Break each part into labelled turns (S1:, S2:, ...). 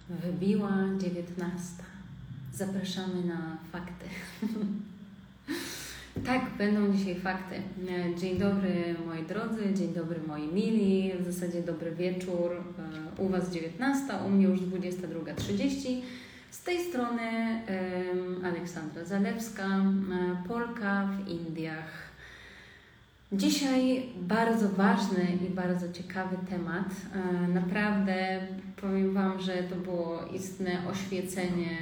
S1: Wybiła 19. Zapraszamy na fakty. Tak, będą dzisiaj fakty. Dzień dobry moi drodzy, dzień dobry moi mili, w zasadzie dobry wieczór. U Was 19, u mnie już 22:30. Z tej strony Aleksandra Zalewska, Polka w Indiach. Dzisiaj bardzo ważny i bardzo ciekawy temat. Naprawdę powiem Wam, że to było istne oświecenie,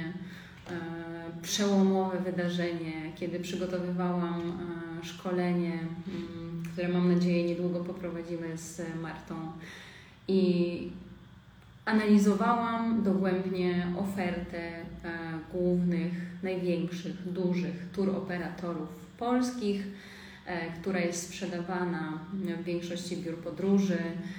S1: przełomowe wydarzenie, kiedy przygotowywałam szkolenie, które mam nadzieję niedługo poprowadzimy z Martą i analizowałam dogłębnie ofertę głównych, największych, dużych touroperatorów polskich, która jest sprzedawana w większości biur podróży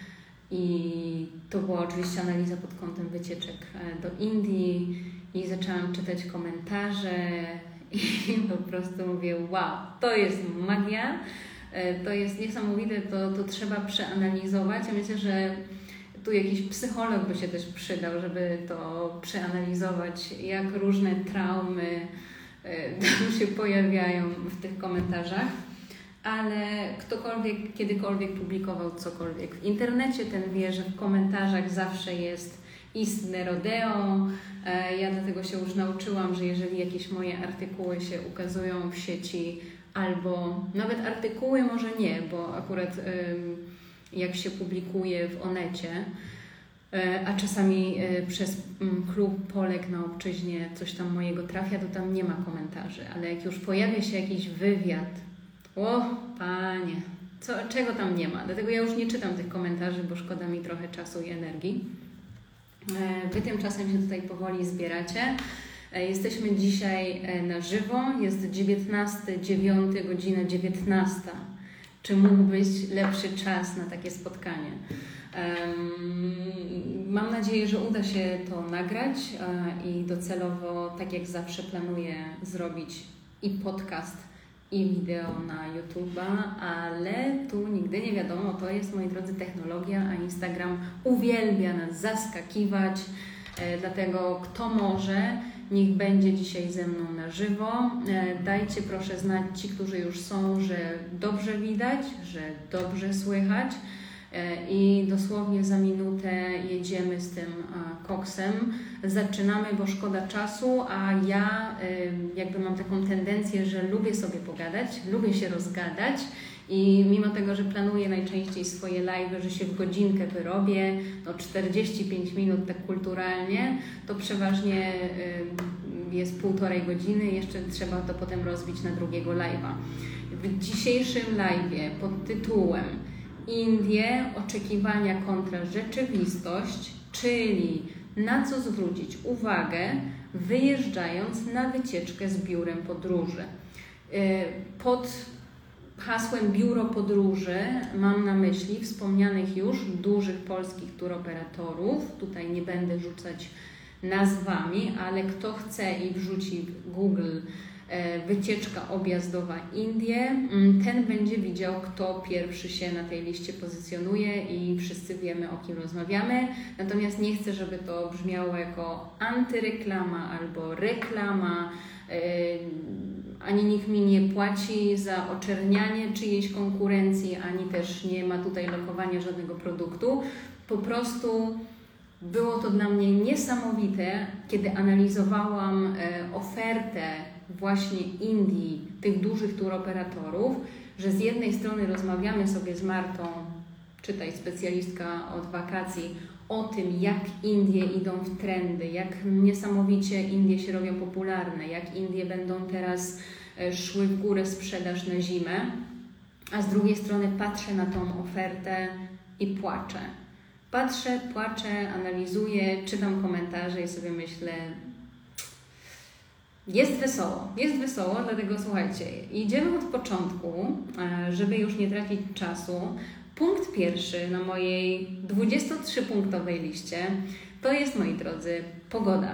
S1: i to była oczywiście analiza pod kątem wycieczek do Indii i zaczęłam czytać komentarze i po prostu mówię, wow, to jest magia, to jest niesamowite, to trzeba przeanalizować. Ja myślę, że tu jakiś psycholog by się też przydał, żeby to przeanalizować, jak różne traumy tam się pojawiają w tych komentarzach. Ale ktokolwiek, kiedykolwiek publikował cokolwiek w internecie, ten wie, że w komentarzach zawsze jest istne rodeo. Ja dlatego się już nauczyłam, że jeżeli jakieś moje artykuły się ukazują w sieci, albo nawet artykuły może nie, bo akurat jak się publikuje w Onecie, a czasami przez klub Polek na obczyźnie coś tam mojego trafia, to tam nie ma komentarzy, ale jak już pojawia się jakiś wywiad, o Panie, czego tam nie ma? Dlatego ja już nie czytam tych komentarzy, bo szkoda mi trochę czasu i energii. Wy tymczasem się tutaj powoli zbieracie. Jesteśmy dzisiaj na żywo, jest 19:09, godzina 19. Czy mógł być lepszy czas na takie spotkanie? Mam nadzieję, że uda się to nagrać i docelowo, tak jak zawsze, planuję zrobić i podcast, i wideo na YouTube'a, ale tu nigdy nie wiadomo, to jest, moi drodzy, technologia, a Instagram uwielbia nas zaskakiwać, dlatego kto może, niech będzie dzisiaj ze mną na żywo. Dajcie proszę znać ci, którzy już są, że dobrze widać, że dobrze słychać i dosłownie za minutę jedziemy z tym koksem. Zaczynamy, bo szkoda czasu, a ja jakby mam taką tendencję, że lubię sobie pogadać, lubię się rozgadać i mimo tego, że planuję najczęściej swoje live'y, że się w godzinkę wyrobię, 45 minut tak kulturalnie, to przeważnie jest 1,5 godziny, jeszcze trzeba to potem rozbić na drugiego live'a. W dzisiejszym live'ie pod tytułem Indie, oczekiwania kontra rzeczywistość, czyli na co zwrócić uwagę, wyjeżdżając na wycieczkę z biurem podróży. Pod hasłem biuro podróży mam na myśli wspomnianych już dużych polskich touroperatorów. Tutaj nie będę rzucać nazwami, ale kto chce i wrzuci w Google wycieczka objazdowa Indie, ten będzie widział, kto pierwszy się na tej liście pozycjonuje i wszyscy wiemy, o kim rozmawiamy. Natomiast nie chcę, żeby to brzmiało jako antyreklama albo reklama, ani nikt mi nie płaci za oczernianie czyjejś konkurencji, ani też nie ma tutaj lokowania żadnego produktu. Po prostu było to dla mnie niesamowite, kiedy analizowałam ofertę właśnie Indii, tych dużych touroperatorów, że z jednej strony rozmawiamy sobie z Martą, czytaj specjalistka od wakacji, o tym, jak Indie idą w trendy, jak niesamowicie Indie się robią popularne, jak Indie będą teraz szły w górę sprzedaż na zimę, a z drugiej strony patrzę na tą ofertę i płaczę. Patrzę, płaczę, analizuję, czytam komentarze i sobie myślę, jest wesoło, dlatego słuchajcie, idziemy od początku, żeby już nie tracić czasu. Punkt pierwszy na mojej 23-punktowej liście to jest, moi drodzy, pogoda.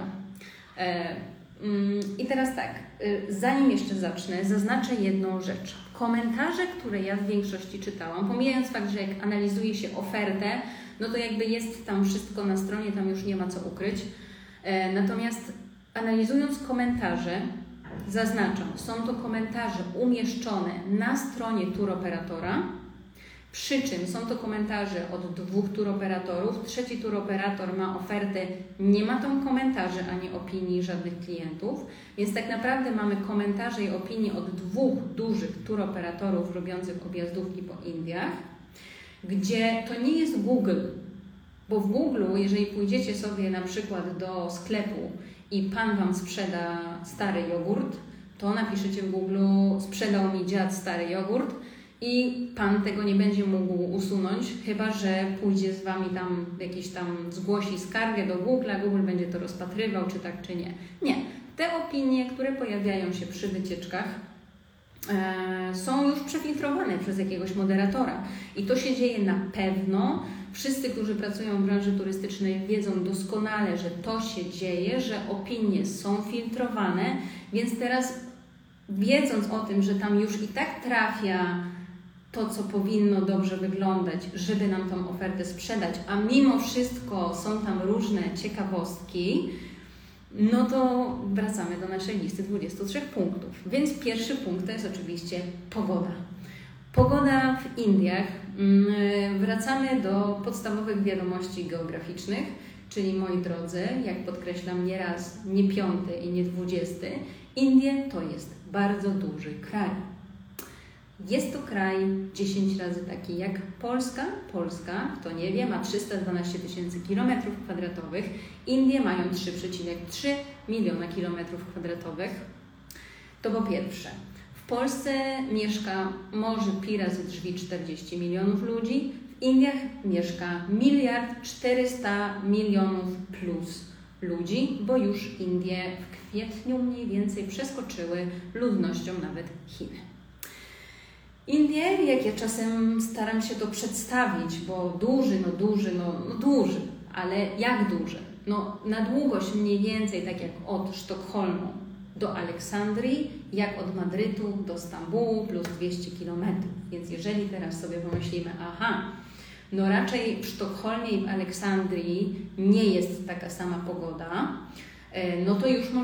S1: I teraz tak, zanim jeszcze zacznę, zaznaczę jedną rzecz. Komentarze, które ja w większości czytałam, pomijając fakt, że jak analizuje się ofertę, no to jakby jest tam wszystko na stronie, tam już nie ma co ukryć. Natomiast analizując komentarze, zaznaczam, są to komentarze umieszczone na stronie turoperatora, przy czym są to komentarze od 2 turoperatorów. Trzeci turoperator ma ofertę, nie ma tam komentarzy ani opinii żadnych klientów, więc tak naprawdę mamy komentarze i opinie od 2 dużych turoperatorów robiących objazdówki po Indiach, gdzie to nie jest Google, bo w Google, jeżeli pójdziecie sobie na przykład do sklepu i Pan Wam sprzeda stary jogurt, to napiszecie w Google, sprzedał mi dziad stary jogurt, i Pan tego nie będzie mógł usunąć, chyba że pójdzie z Wami tam zgłosi skargę do Google'a, Google będzie to rozpatrywał, czy tak, czy nie. Nie. Te opinie, które pojawiają się przy wycieczkach, są już przefiltrowane przez jakiegoś moderatora. I to się dzieje na pewno. Wszyscy, którzy pracują w branży turystycznej, wiedzą doskonale, że to się dzieje, że opinie są filtrowane, więc teraz wiedząc o tym, że tam już i tak trafia to, co powinno dobrze wyglądać, żeby nam tą ofertę sprzedać, a mimo wszystko są tam różne ciekawostki, no to wracamy do naszej listy 23 punktów. Więc pierwszy punkt to jest oczywiście pogoda. Pogoda w Indiach. Wracamy do podstawowych wiadomości geograficznych, czyli moi drodzy, jak podkreślam nie raz, nie 5. i nie 20, Indie to jest bardzo duży kraj. Jest to kraj 10 razy taki jak Polska. Polska, kto nie wie, ma 312 000 km². Indie mają 3,3 miliona km². To po pierwsze. W Polsce mieszka może pi razy drzwi 40 milionów ludzi. W Indiach mieszka 1,4 miliarda plus ludzi, bo już Indie w kwietniu mniej więcej przeskoczyły ludnością nawet Chiny. Indie, jak ja czasem staram się to przedstawić, bo duży, ale jak duży? No na długość mniej więcej tak jak od Sztokholmu do Aleksandrii, jak od Madrytu do Stambułu plus 200 km. Więc jeżeli teraz sobie pomyślimy, no raczej w Sztokholmie i w Aleksandrii nie jest taka sama pogoda, no to już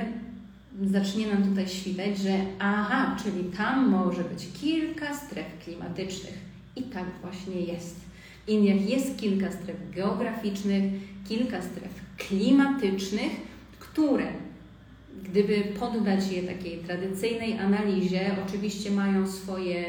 S1: zacznie nam tutaj świtać, że czyli tam może być kilka stref klimatycznych. I tak właśnie jest. W Indiach jest kilka stref geograficznych, kilka stref klimatycznych, które, gdyby poddać je takiej tradycyjnej analizie, oczywiście mają swoje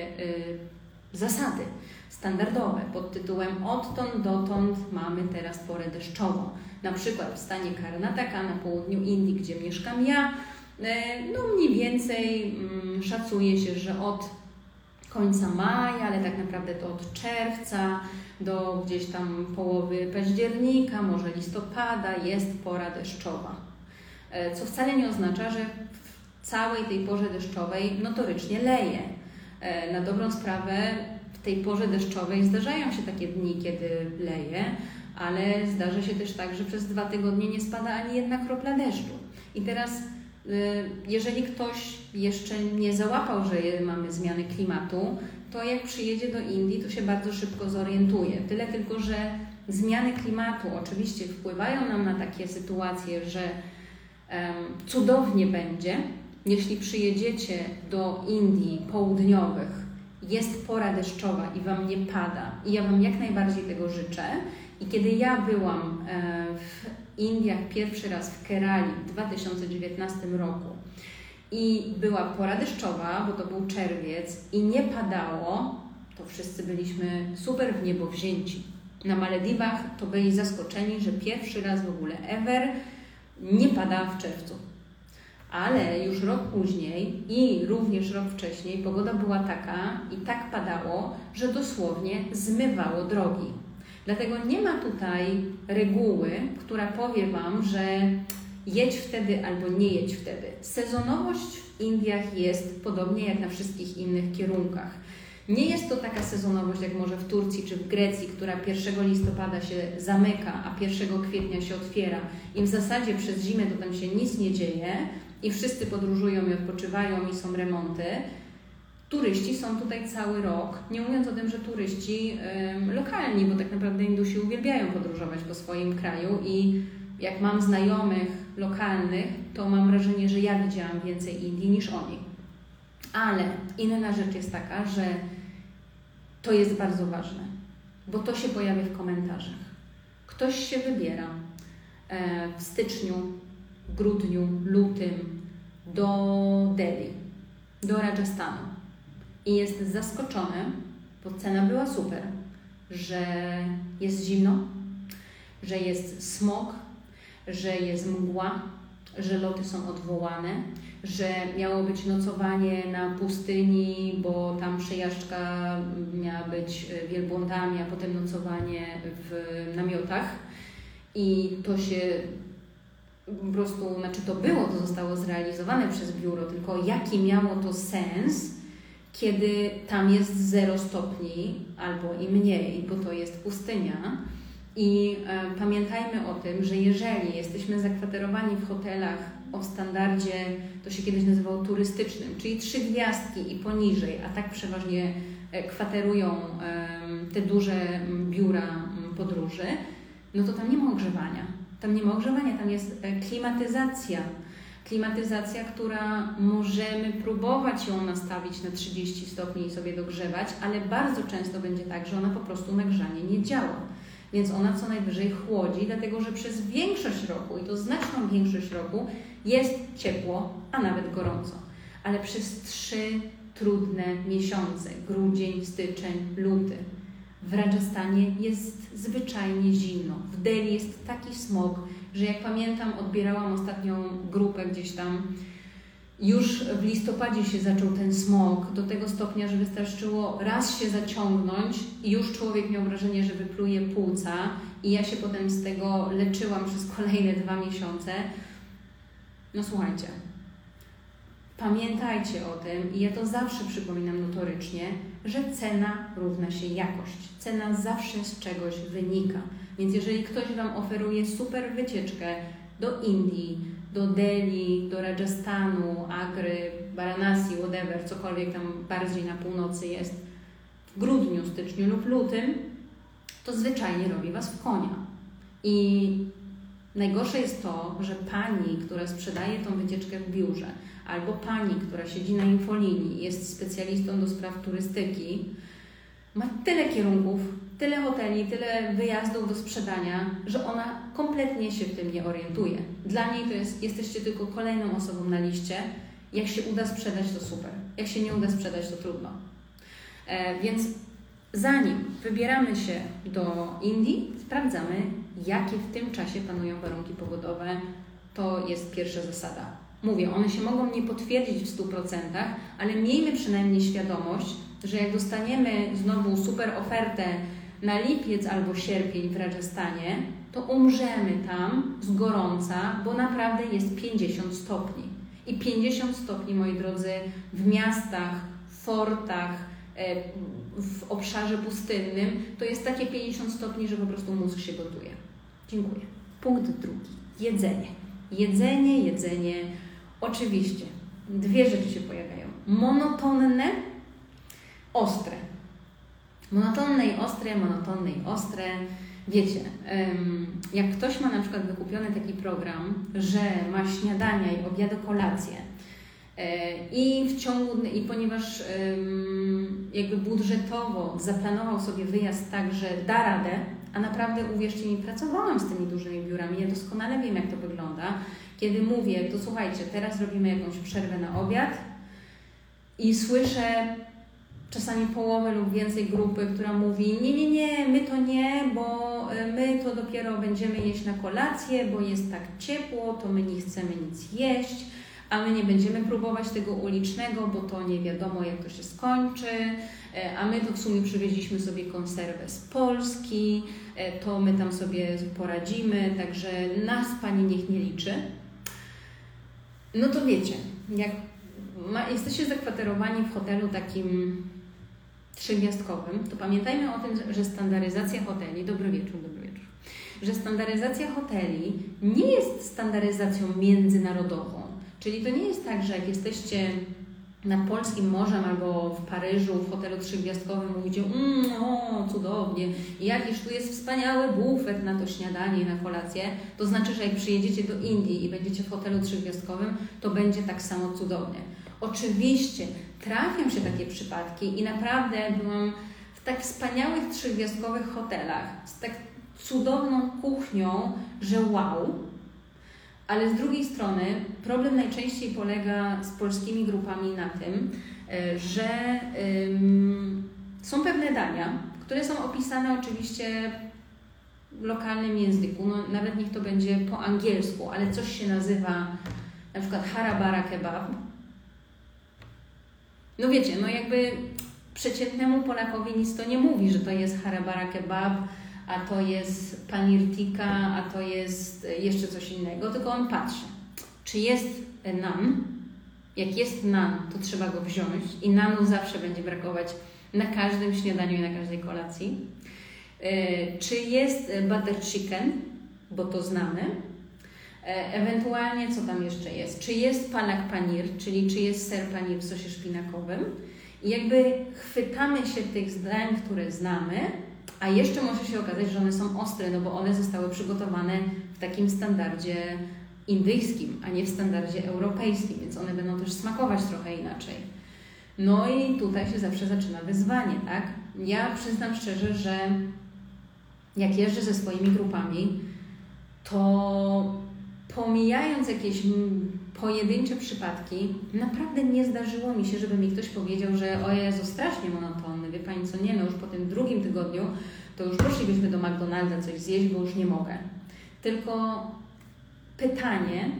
S1: zasady standardowe pod tytułem odtąd dotąd mamy teraz porę deszczową. Na przykład w stanie Karnataka na południu Indii, gdzie mieszkam ja, no mniej więcej szacuje się, że od końca maja, ale tak naprawdę to od czerwca do gdzieś tam połowy października, może listopada jest pora deszczowa. Co wcale nie oznacza, że w całej tej porze deszczowej notorycznie leje. Na dobrą sprawę w tej porze deszczowej zdarzają się takie dni, kiedy leje, ale zdarza się też tak, że przez 2 tygodnie nie spada ani jedna kropla deszczu. I teraz jeżeli ktoś jeszcze nie załapał, że mamy zmiany klimatu, to jak przyjedzie do Indii, to się bardzo szybko zorientuje. Tyle tylko, że zmiany klimatu oczywiście wpływają nam na takie sytuacje, że cudownie będzie, jeśli przyjedziecie do Indii południowych, jest pora deszczowa i Wam nie pada. I ja Wam jak najbardziej tego życzę. I kiedy ja byłam w Indiach pierwszy raz w Kerali w 2019 roku i była pora deszczowa, bo to był czerwiec i nie padało, to wszyscy byliśmy super w niebo wzięci. Na Malediwach to byli zaskoczeni, że pierwszy raz w ogóle ever nie pada w czerwcu. Ale już rok później i również rok wcześniej pogoda była taka i tak padało, że dosłownie zmywało drogi. Dlatego nie ma tutaj reguły, która powie Wam, że jedź wtedy albo nie jedź wtedy. Sezonowość w Indiach jest podobnie jak na wszystkich innych kierunkach. Nie jest to taka sezonowość jak może w Turcji czy w Grecji, która 1 listopada się zamyka, a 1 kwietnia się otwiera i w zasadzie przez zimę to tam się nic nie dzieje i wszyscy podróżują i odpoczywają i są remonty. Turyści są tutaj cały rok, nie mówiąc o tym, że turyści lokalni, bo tak naprawdę Indusi uwielbiają podróżować po swoim kraju i jak mam znajomych lokalnych, to mam wrażenie, że ja widziałam więcej Indii niż oni. Ale inna rzecz jest taka, że to jest bardzo ważne, bo to się pojawia w komentarzach. Ktoś się wybiera w styczniu, grudniu, lutym do Delhi, do Rajasthanu i jest zaskoczony, bo cena była super, że jest zimno, że jest smog, że jest mgła, że loty są odwołane, że miało być nocowanie na pustyni, bo tam przejażdżka miała być wielbłądami, a potem nocowanie w namiotach. I to się po prostu, znaczy to zostało zrealizowane przez biuro, tylko jaki miało to sens, kiedy tam jest 0 stopni albo i mniej, bo to jest pustynia. I pamiętajmy o tym, że jeżeli jesteśmy zakwaterowani w hotelach o standardzie, to się kiedyś nazywało turystycznym, czyli 3 gwiazdki i poniżej, a tak przeważnie kwaterują te duże biura podróży, no to tam nie ma ogrzewania. Tam nie ma ogrzewania, tam jest klimatyzacja. Klimatyzacja, która możemy próbować ją nastawić na 30 stopni i sobie dogrzewać, ale bardzo często będzie tak, że ona po prostu na grzanie nie działa. Więc ona co najwyżej chłodzi, dlatego że przez większość roku, i to znaczną większość roku, jest ciepło, a nawet gorąco. Ale przez 3 trudne miesiące, grudzień, styczeń, luty, w Rajasthanie jest zwyczajnie zimno. W Delhi jest taki smog, że jak pamiętam, odbierałam ostatnią grupę gdzieś tam. Już w listopadzie się zaczął ten smog do tego stopnia, że wystarczyło raz się zaciągnąć i już człowiek miał wrażenie, że wypluje płuca i ja się potem z tego leczyłam przez kolejne 2 miesiące. No słuchajcie, pamiętajcie o tym i ja to zawsze przypominam notorycznie, że cena równa się jakość. Cena zawsze z czegoś wynika. Więc jeżeli ktoś Wam oferuje super wycieczkę do Indii, do Delhi, do Rajasthanu, Agry, Varanasi, whatever, cokolwiek tam bardziej na północy jest, w grudniu, styczniu lub lutym, to zwyczajnie robi Was w konia. I najgorsze jest to, że pani, która sprzedaje tą wycieczkę w biurze, albo pani, która siedzi na infolinii, jest specjalistą do spraw turystyki, ma tyle kierunków, tyle hoteli, tyle wyjazdów do sprzedania, że ona kompletnie się w tym nie orientuje. Dla niej to jesteście tylko kolejną osobą na liście. Jak się uda sprzedać, to super. Jak się nie uda sprzedać, to trudno. Więc zanim wybieramy się do Indii, sprawdzamy, jakie w tym czasie panują warunki pogodowe. To jest pierwsza zasada. Mówię, one się mogą nie potwierdzić w 100%, ale miejmy przynajmniej świadomość, że jak dostaniemy znowu super ofertę na lipiec albo sierpień w Rajasthanie, to umrzemy tam z gorąca, bo naprawdę jest 50 stopni. I 50 stopni, moi drodzy, w miastach, w fortach, w obszarze pustynnym, to jest takie 50 stopni, że po prostu mózg się gotuje. Dziękuję. Punkt drugi. Jedzenie. Jedzenie. Oczywiście, 2 rzeczy się pojawiają. Monotonne, ostre. Monotonne i ostre. Wiecie, jak ktoś ma na przykład wykupiony taki program, że ma śniadania i obiady, kolację i ponieważ jakby budżetowo zaplanował sobie wyjazd tak, że da radę, a naprawdę uwierzcie mi, pracowałam z tymi dużymi biurami, ja doskonale wiem, jak to wygląda, kiedy mówię, to słuchajcie, teraz robimy jakąś przerwę na obiad i słyszę czasami połowę lub więcej grupy, która mówi nie, my to nie, bo my to dopiero będziemy jeść na kolację, bo jest tak ciepło, to my nie chcemy nic jeść, a my nie będziemy próbować tego ulicznego, bo to nie wiadomo, jak to się skończy, a my to w sumie przywieźliśmy sobie konserwę z Polski, to my tam sobie poradzimy, także nas Pani niech nie liczy. No to wiecie, jak jesteście zakwaterowani w hotelu takim 3-gwiazdkowym, to pamiętajmy o tym, że standaryzacja hoteli, dobry wieczór, że standaryzacja hoteli nie jest standaryzacją międzynarodową. Czyli to nie jest tak, że jak jesteście nad polskim morzem albo w Paryżu, w hotelu 3-gwiazdkowym mówicie o, cudownie, jakiż tu jest wspaniały bufet na to śniadanie i na kolację, to znaczy, że jak przyjedziecie do Indii i będziecie w hotelu 3-gwiazdkowym, to będzie tak samo cudownie. Oczywiście trafią się takie przypadki i naprawdę byłam w tak wspaniałych 3-gwiazdkowych hotelach z tak cudowną kuchnią, że wow. Ale z drugiej strony problem najczęściej polega z polskimi grupami na tym, że są pewne dania, które są opisane oczywiście w lokalnym języku, no, nawet niech to będzie po angielsku, ale coś się nazywa na przykład harabara kebab. No wiecie, no jakby przeciętnemu Polakowi nic to nie mówi, że to jest harabara kebab, a to jest panir tikka, a to jest jeszcze coś innego, tylko on patrzy, czy jest nan. Jak jest nan, to trzeba go wziąć i nanu zawsze będzie brakować na każdym śniadaniu i na każdej kolacji. Czy jest butter chicken, bo to znamy. Ewentualnie co tam jeszcze jest? Czy jest palak panir, czyli czy jest ser panir w sosie szpinakowym. I jakby chwytamy się tych zdań, które znamy, a jeszcze może się okazać, że one są ostre, no bo one zostały przygotowane w takim standardzie indyjskim, a nie w standardzie europejskim, więc one będą też smakować trochę inaczej. No i tutaj się zawsze zaczyna wyzwanie, tak? Ja przyznam szczerze, że jak jeżdżę ze swoimi grupami, to pomijając jakieś pojedyncze przypadki, naprawdę nie zdarzyło mi się, żeby mi ktoś powiedział, że o Jezu, strasznie monotonny, wie Pani co, nie, no już po tym drugim tygodniu to już poszlibyśmy do McDonalda coś zjeść, bo już nie mogę. Tylko pytanie,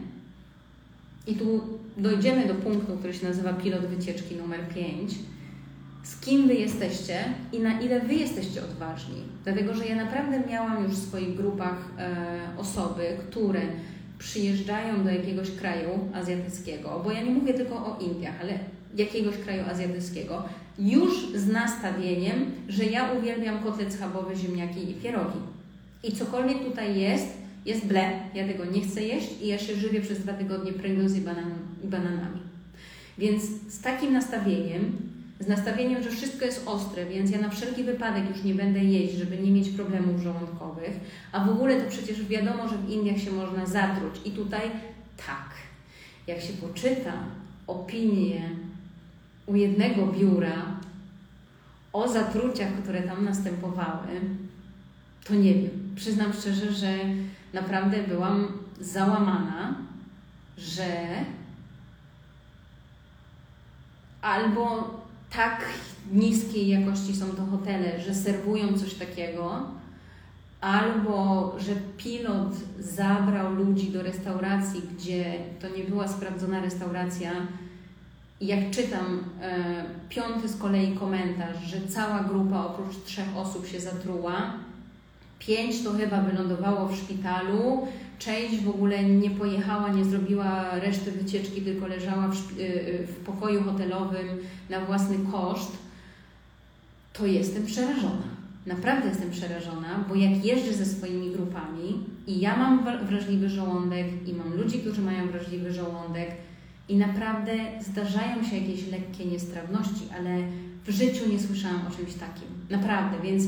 S1: i tu dojdziemy do punktu, który się nazywa pilot wycieczki numer 5, z kim Wy jesteście i na ile Wy jesteście odważni. Dlatego, że ja naprawdę miałam już w swoich grupach osoby, które przyjeżdżają do jakiegoś kraju azjatyckiego, bo ja nie mówię tylko o Indiach, ale jakiegoś kraju azjatyckiego, już z nastawieniem, że ja uwielbiam kotlet schabowy, ziemniaki i pierogi. I cokolwiek tutaj jest ble, ja tego nie chcę jeść i ja się żywię przez 2 tygodnie Pringles i bananami. Więc z takim nastawieniem, że wszystko jest ostre, więc ja na wszelki wypadek już nie będę jeść, żeby nie mieć problemów żołądkowych, a w ogóle to przecież wiadomo, że w Indiach się można zatruć. I tutaj tak, jak się poczyta opinię u jednego biura o zatruciach, które tam następowały, to nie wiem. Przyznam szczerze, że naprawdę byłam załamana, że albo tak niskiej jakości są to hotele, że serwują coś takiego, albo że pilot zabrał ludzi do restauracji, gdzie to nie była sprawdzona restauracja. I jak czytam 5. z kolei komentarz, że cała grupa oprócz 3 osób się zatruła, 5 to chyba wylądowało w szpitalu, część w ogóle nie pojechała, nie zrobiła reszty wycieczki, tylko leżała w pokoju hotelowym na własny koszt, to jestem przerażona. Naprawdę jestem przerażona, bo jak jeżdżę ze swoimi grupami i ja mam wrażliwy żołądek i mam ludzi, którzy mają wrażliwy żołądek i naprawdę zdarzają się jakieś lekkie niestrawności, ale w życiu nie słyszałam o czymś takim. Naprawdę, więc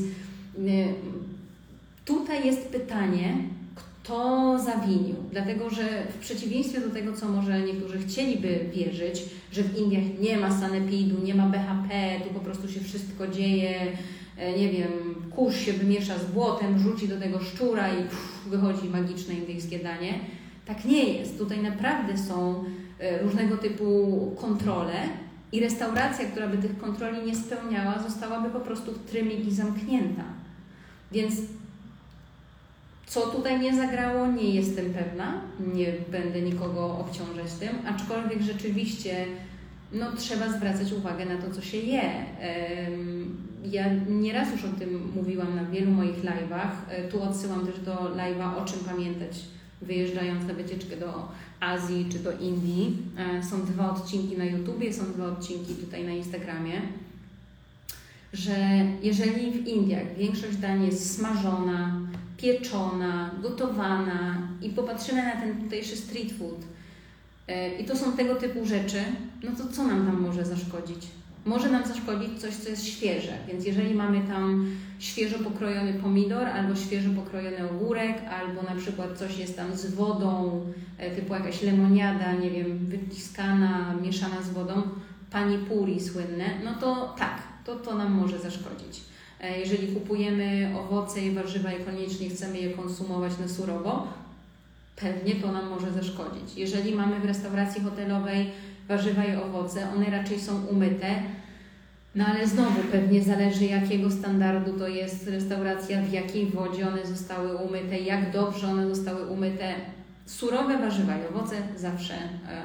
S1: tutaj jest pytanie, kto zawinił, dlatego że w przeciwieństwie do tego, co może niektórzy chcieliby wierzyć, że w Indiach nie ma sanepidu, nie ma BHP, tu po prostu się wszystko dzieje, nie wiem, kurz się wymiesza z błotem, rzuci do tego szczura i wychodzi magiczne indyjskie danie. Tak nie jest. Tutaj naprawdę są różnego typu kontrole i restauracja, która by tych kontroli nie spełniała, zostałaby po prostu w trymik i zamknięta. Więc co tutaj nie zagrało, nie jestem pewna, nie będę nikogo obciążać tym, aczkolwiek rzeczywiście trzeba zwracać uwagę na to, co się je. Ja nieraz już o tym mówiłam na wielu moich live'ach, tu odsyłam też do live'a O czym pamiętać, wyjeżdżając na wycieczkę do Azji czy do Indii. Są 2 odcinki na YouTubie, są 2 odcinki tutaj na Instagramie, że jeżeli w Indiach większość dań jest smażona, pieczona, gotowana i popatrzymy na ten tutejszy street food, I to są tego typu rzeczy, no to co nam tam może zaszkodzić? Może nam zaszkodzić coś, co jest świeże, więc jeżeli mamy tam świeżo pokrojony pomidor, albo świeżo pokrojony ogórek, albo na przykład coś jest tam z wodą, typu jakaś lemoniada, nie wiem, wyciskana, mieszana z wodą, pani puri słynne, no to tak, to nam może zaszkodzić. Jeżeli kupujemy owoce i warzywa i koniecznie chcemy je konsumować na surowo, pewnie to nam może zaszkodzić. Jeżeli mamy w restauracji hotelowej warzywa i owoce, one raczej są umyte, no ale znowu pewnie zależy, jakiego standardu to jest restauracja, w jakiej wodzie one zostały umyte, jak dobrze one zostały umyte. Surowe warzywa i owoce zawsze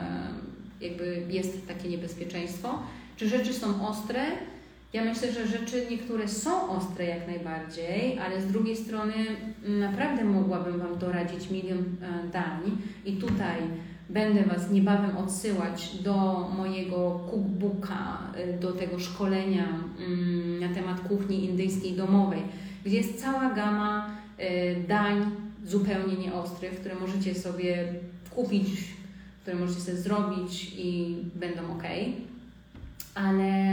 S1: jakby jest takie niebezpieczeństwo. Czy rzeczy są ostre? Ja myślę, że rzeczy niektóre są ostre jak najbardziej, ale z drugiej strony naprawdę mogłabym Wam doradzić milion dań i tutaj będę Was niebawem odsyłać do mojego cookbooka, do tego szkolenia na temat kuchni indyjskiej domowej, gdzie jest cała gama dań zupełnie nieostrych, które możecie sobie kupić, które możecie sobie zrobić i będą ok. Ale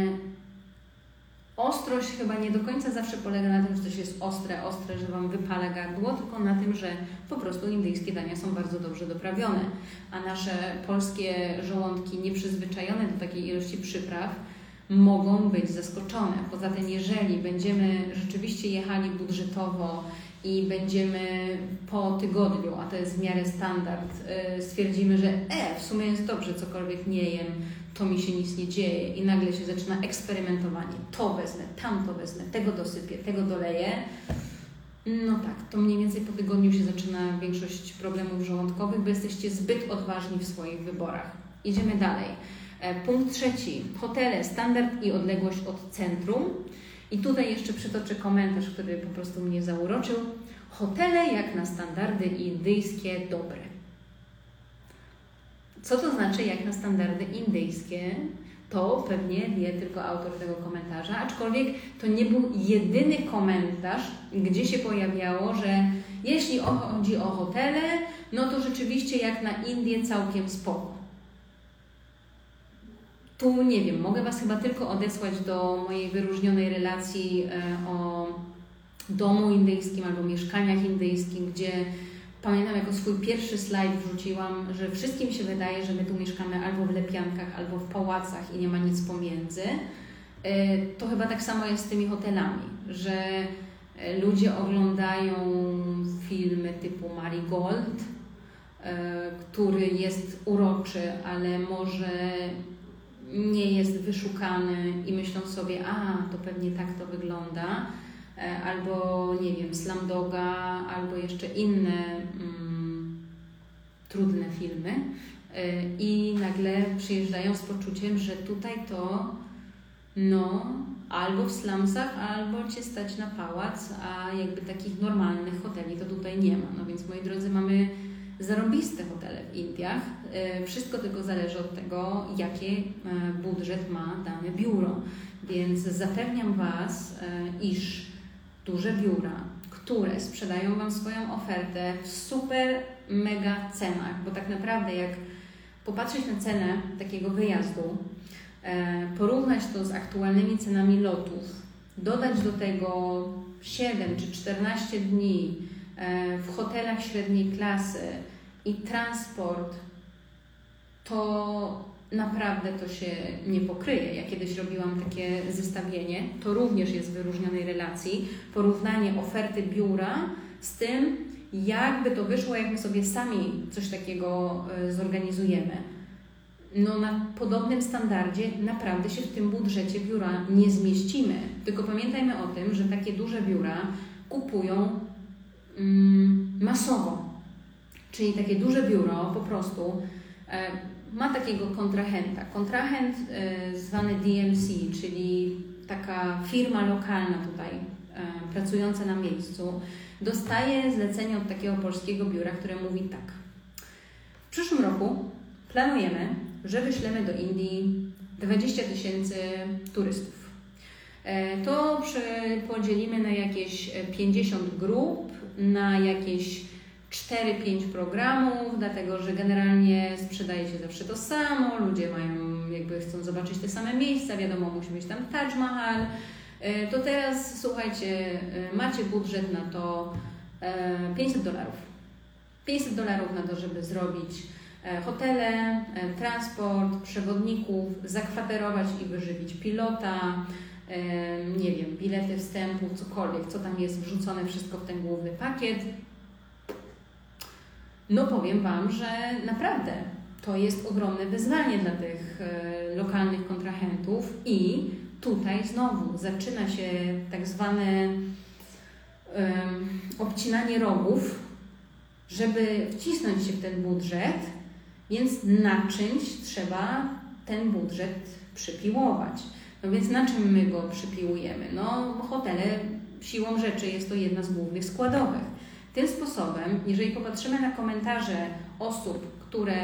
S1: ostrość chyba nie do końca zawsze polega na tym, że coś jest ostre, że Wam wypala gardło, tylko na tym, że po prostu indyjskie dania są bardzo dobrze doprawione, a nasze polskie żołądki nieprzyzwyczajone do takiej ilości przypraw mogą być zaskoczone. Poza tym, jeżeli będziemy rzeczywiście jechali budżetowo i będziemy po tygodniu, a to jest w miarę standard, stwierdzimy, że w sumie jest dobrze, cokolwiek nie jem, to mi się nic nie dzieje i nagle się zaczyna eksperymentowanie. To wezmę, tamto wezmę, tego dosypię, tego doleję. No tak, to mniej więcej po tygodniu się zaczyna większość problemów żołądkowych, bo jesteście zbyt odważni w swoich wyborach. Idziemy dalej. Punkt 3. Hotele, standard i odległość od centrum. I tutaj jeszcze przytoczę komentarz, który po prostu mnie zauroczył. Hotele jak na standardy indyjskie dobre. Co to znaczy jak na standardy indyjskie? To pewnie wie tylko autor tego komentarza, aczkolwiek to nie był jedyny komentarz, gdzie się pojawiało, że jeśli chodzi o hotele, no to rzeczywiście jak na Indię całkiem spoko. Tu nie wiem, mogę Was chyba tylko odesłać do mojej wyróżnionej relacji o domu indyjskim albo mieszkaniach indyjskim, gdzie pamiętam jako swój pierwszy slajd wrzuciłam, że wszystkim się wydaje, że my tu mieszkamy albo w lepiankach, albo w pałacach i nie ma nic pomiędzy. To chyba tak samo jest z tymi hotelami, że ludzie oglądają filmy typu Marigold, który jest uroczy, ale może nie jest wyszukany i myślą sobie, to pewnie tak to wygląda, albo nie wiem, Slumdoga, albo jeszcze inne trudne filmy i nagle przyjeżdżają z poczuciem, że tutaj to albo w slumsach, albo Cię stać na pałac, a jakby takich normalnych hoteli to tutaj nie ma. No więc moi drodzy, mamy zarobiste hotele w Indiach. Wszystko tylko zależy od tego, jaki budżet ma dane biuro. Więc zapewniam Was, iż duże biura, które sprzedają Wam swoją ofertę w super, mega cenach, bo tak naprawdę jak popatrzeć na cenę takiego wyjazdu, porównać to z aktualnymi cenami lotów, dodać do tego 7 czy 14 dni w hotelach średniej klasy i transport, to naprawdę to się nie pokryje. Ja kiedyś robiłam takie zestawienie, to również jest w wyróżnionej relacji, porównanie oferty biura z tym, jakby to wyszło, jak my sobie sami coś takiego zorganizujemy. No na podobnym standardzie naprawdę się w tym budżecie biura nie zmieścimy. Tylko pamiętajmy o tym, że takie duże biura kupują masowo. Czyli takie duże biuro po prostu ma takiego kontrahenta. Kontrahent zwany DMC, czyli taka firma lokalna tutaj pracująca na miejscu, dostaje zlecenie od takiego polskiego biura, które mówi tak. W przyszłym roku planujemy, że wyślemy do Indii 20 000 turystów. To podzielimy na jakieś 50 grup, na jakieś 4-5 programów, dlatego że generalnie sprzedaje się zawsze to samo, ludzie chcą zobaczyć te same miejsca, wiadomo, musi być tam Taj Mahal. To teraz, słuchajcie, macie budżet na to $500. $500 na to, żeby zrobić hotele, transport, przewodników, zakwaterować i wyżywić pilota, nie wiem, bilety wstępu, cokolwiek, co tam jest wrzucone, wszystko w ten główny pakiet. No powiem Wam, że naprawdę to jest ogromne wyzwanie dla tych lokalnych kontrahentów i tutaj znowu zaczyna się tak zwane obcinanie rogów, żeby wcisnąć się w ten budżet, więc na czymś trzeba ten budżet przypiłować. No więc na czym my go przypiłujemy? No hotele siłą rzeczy jest to jedna z głównych składowych. Tym sposobem, jeżeli popatrzymy na komentarze osób, które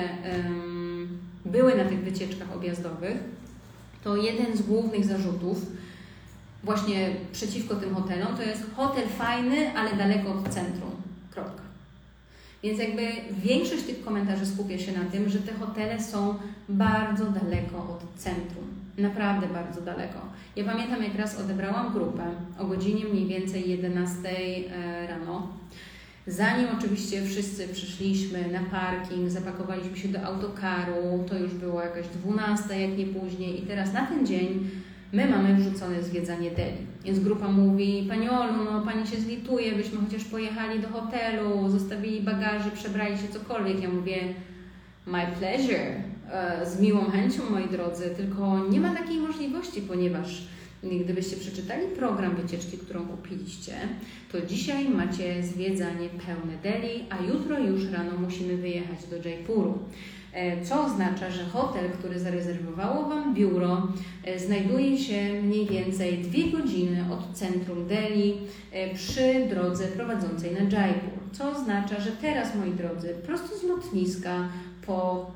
S1: były na tych wycieczkach objazdowych, to jeden z głównych zarzutów właśnie przeciwko tym hotelom to jest hotel fajny, ale daleko od centrum. Kropka. Więc większość tych komentarzy skupia się na tym, że te hotele są bardzo daleko od centrum. Naprawdę bardzo daleko. Ja pamiętam, jak raz odebrałam grupę o godzinie mniej więcej 11 rano. Zanim oczywiście wszyscy przyszliśmy na parking, zapakowaliśmy się do autokaru, to już było jakaś 12, jak nie później i teraz na ten dzień my mamy wrzucone zwiedzanie Delhi. Więc grupa mówi: Pani Olu, no Pani się zlituje, byśmy chociaż pojechali do hotelu, zostawili bagaże, przebrali się cokolwiek. Ja mówię: my pleasure, z miłą chęcią, moi drodzy, tylko nie ma takiej możliwości, ponieważ gdybyście przeczytali program wycieczki, którą kupiliście, to dzisiaj macie zwiedzanie pełne Delhi, a jutro już rano musimy wyjechać do Jaipuru. Co oznacza, że hotel, który zarezerwowało Wam biuro, znajduje się mniej więcej 2 godziny od centrum Delhi przy drodze prowadzącej na Jaipur. Co oznacza, że teraz, moi drodzy, prosto z lotniska po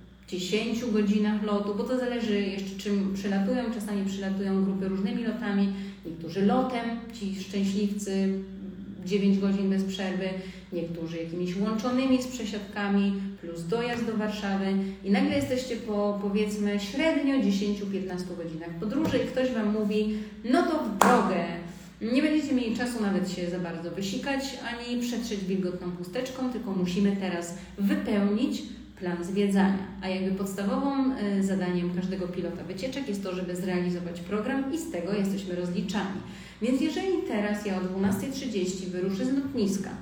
S1: 10 godzinach lotu, bo to zależy jeszcze czym przylatują, czasami przylatują grupy różnymi lotami, niektórzy lotem, ci szczęśliwcy 9 godzin bez przerwy, niektórzy jakimiś łączonymi z przesiadkami, plus dojazd do Warszawy i nagle jesteście po powiedzmy średnio 10-15 godzinach podróży i ktoś Wam mówi: no to w drogę, nie będziecie mieli czasu nawet się za bardzo wysikać, ani przetrzeć wilgotną chusteczką, tylko musimy teraz wypełnić plan zwiedzania. A podstawowym zadaniem każdego pilota wycieczek jest to, żeby zrealizować program i z tego jesteśmy rozliczani. Więc jeżeli teraz ja o 12:30 wyruszę z lotniska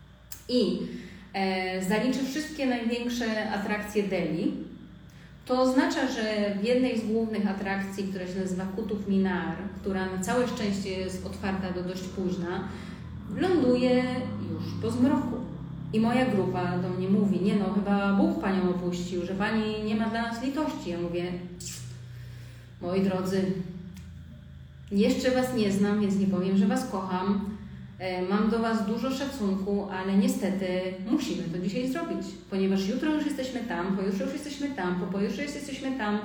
S1: i zaliczę wszystkie największe atrakcje Delhi, to oznacza, że w jednej z głównych atrakcji, która się nazywa Qutub Minar, która na całe szczęście jest otwarta do dość późna, ląduję już po zmroku. I moja grupa do mnie mówi: nie no, chyba Bóg Panią opuścił, że Pani nie ma dla nas litości. Ja mówię: moi drodzy, jeszcze Was nie znam, więc nie powiem, że Was kocham. Mam do Was dużo szacunku, ale niestety musimy to dzisiaj zrobić, ponieważ jutro już jesteśmy tam, pojutrze już jesteśmy tam, pojutrze już jesteśmy tam.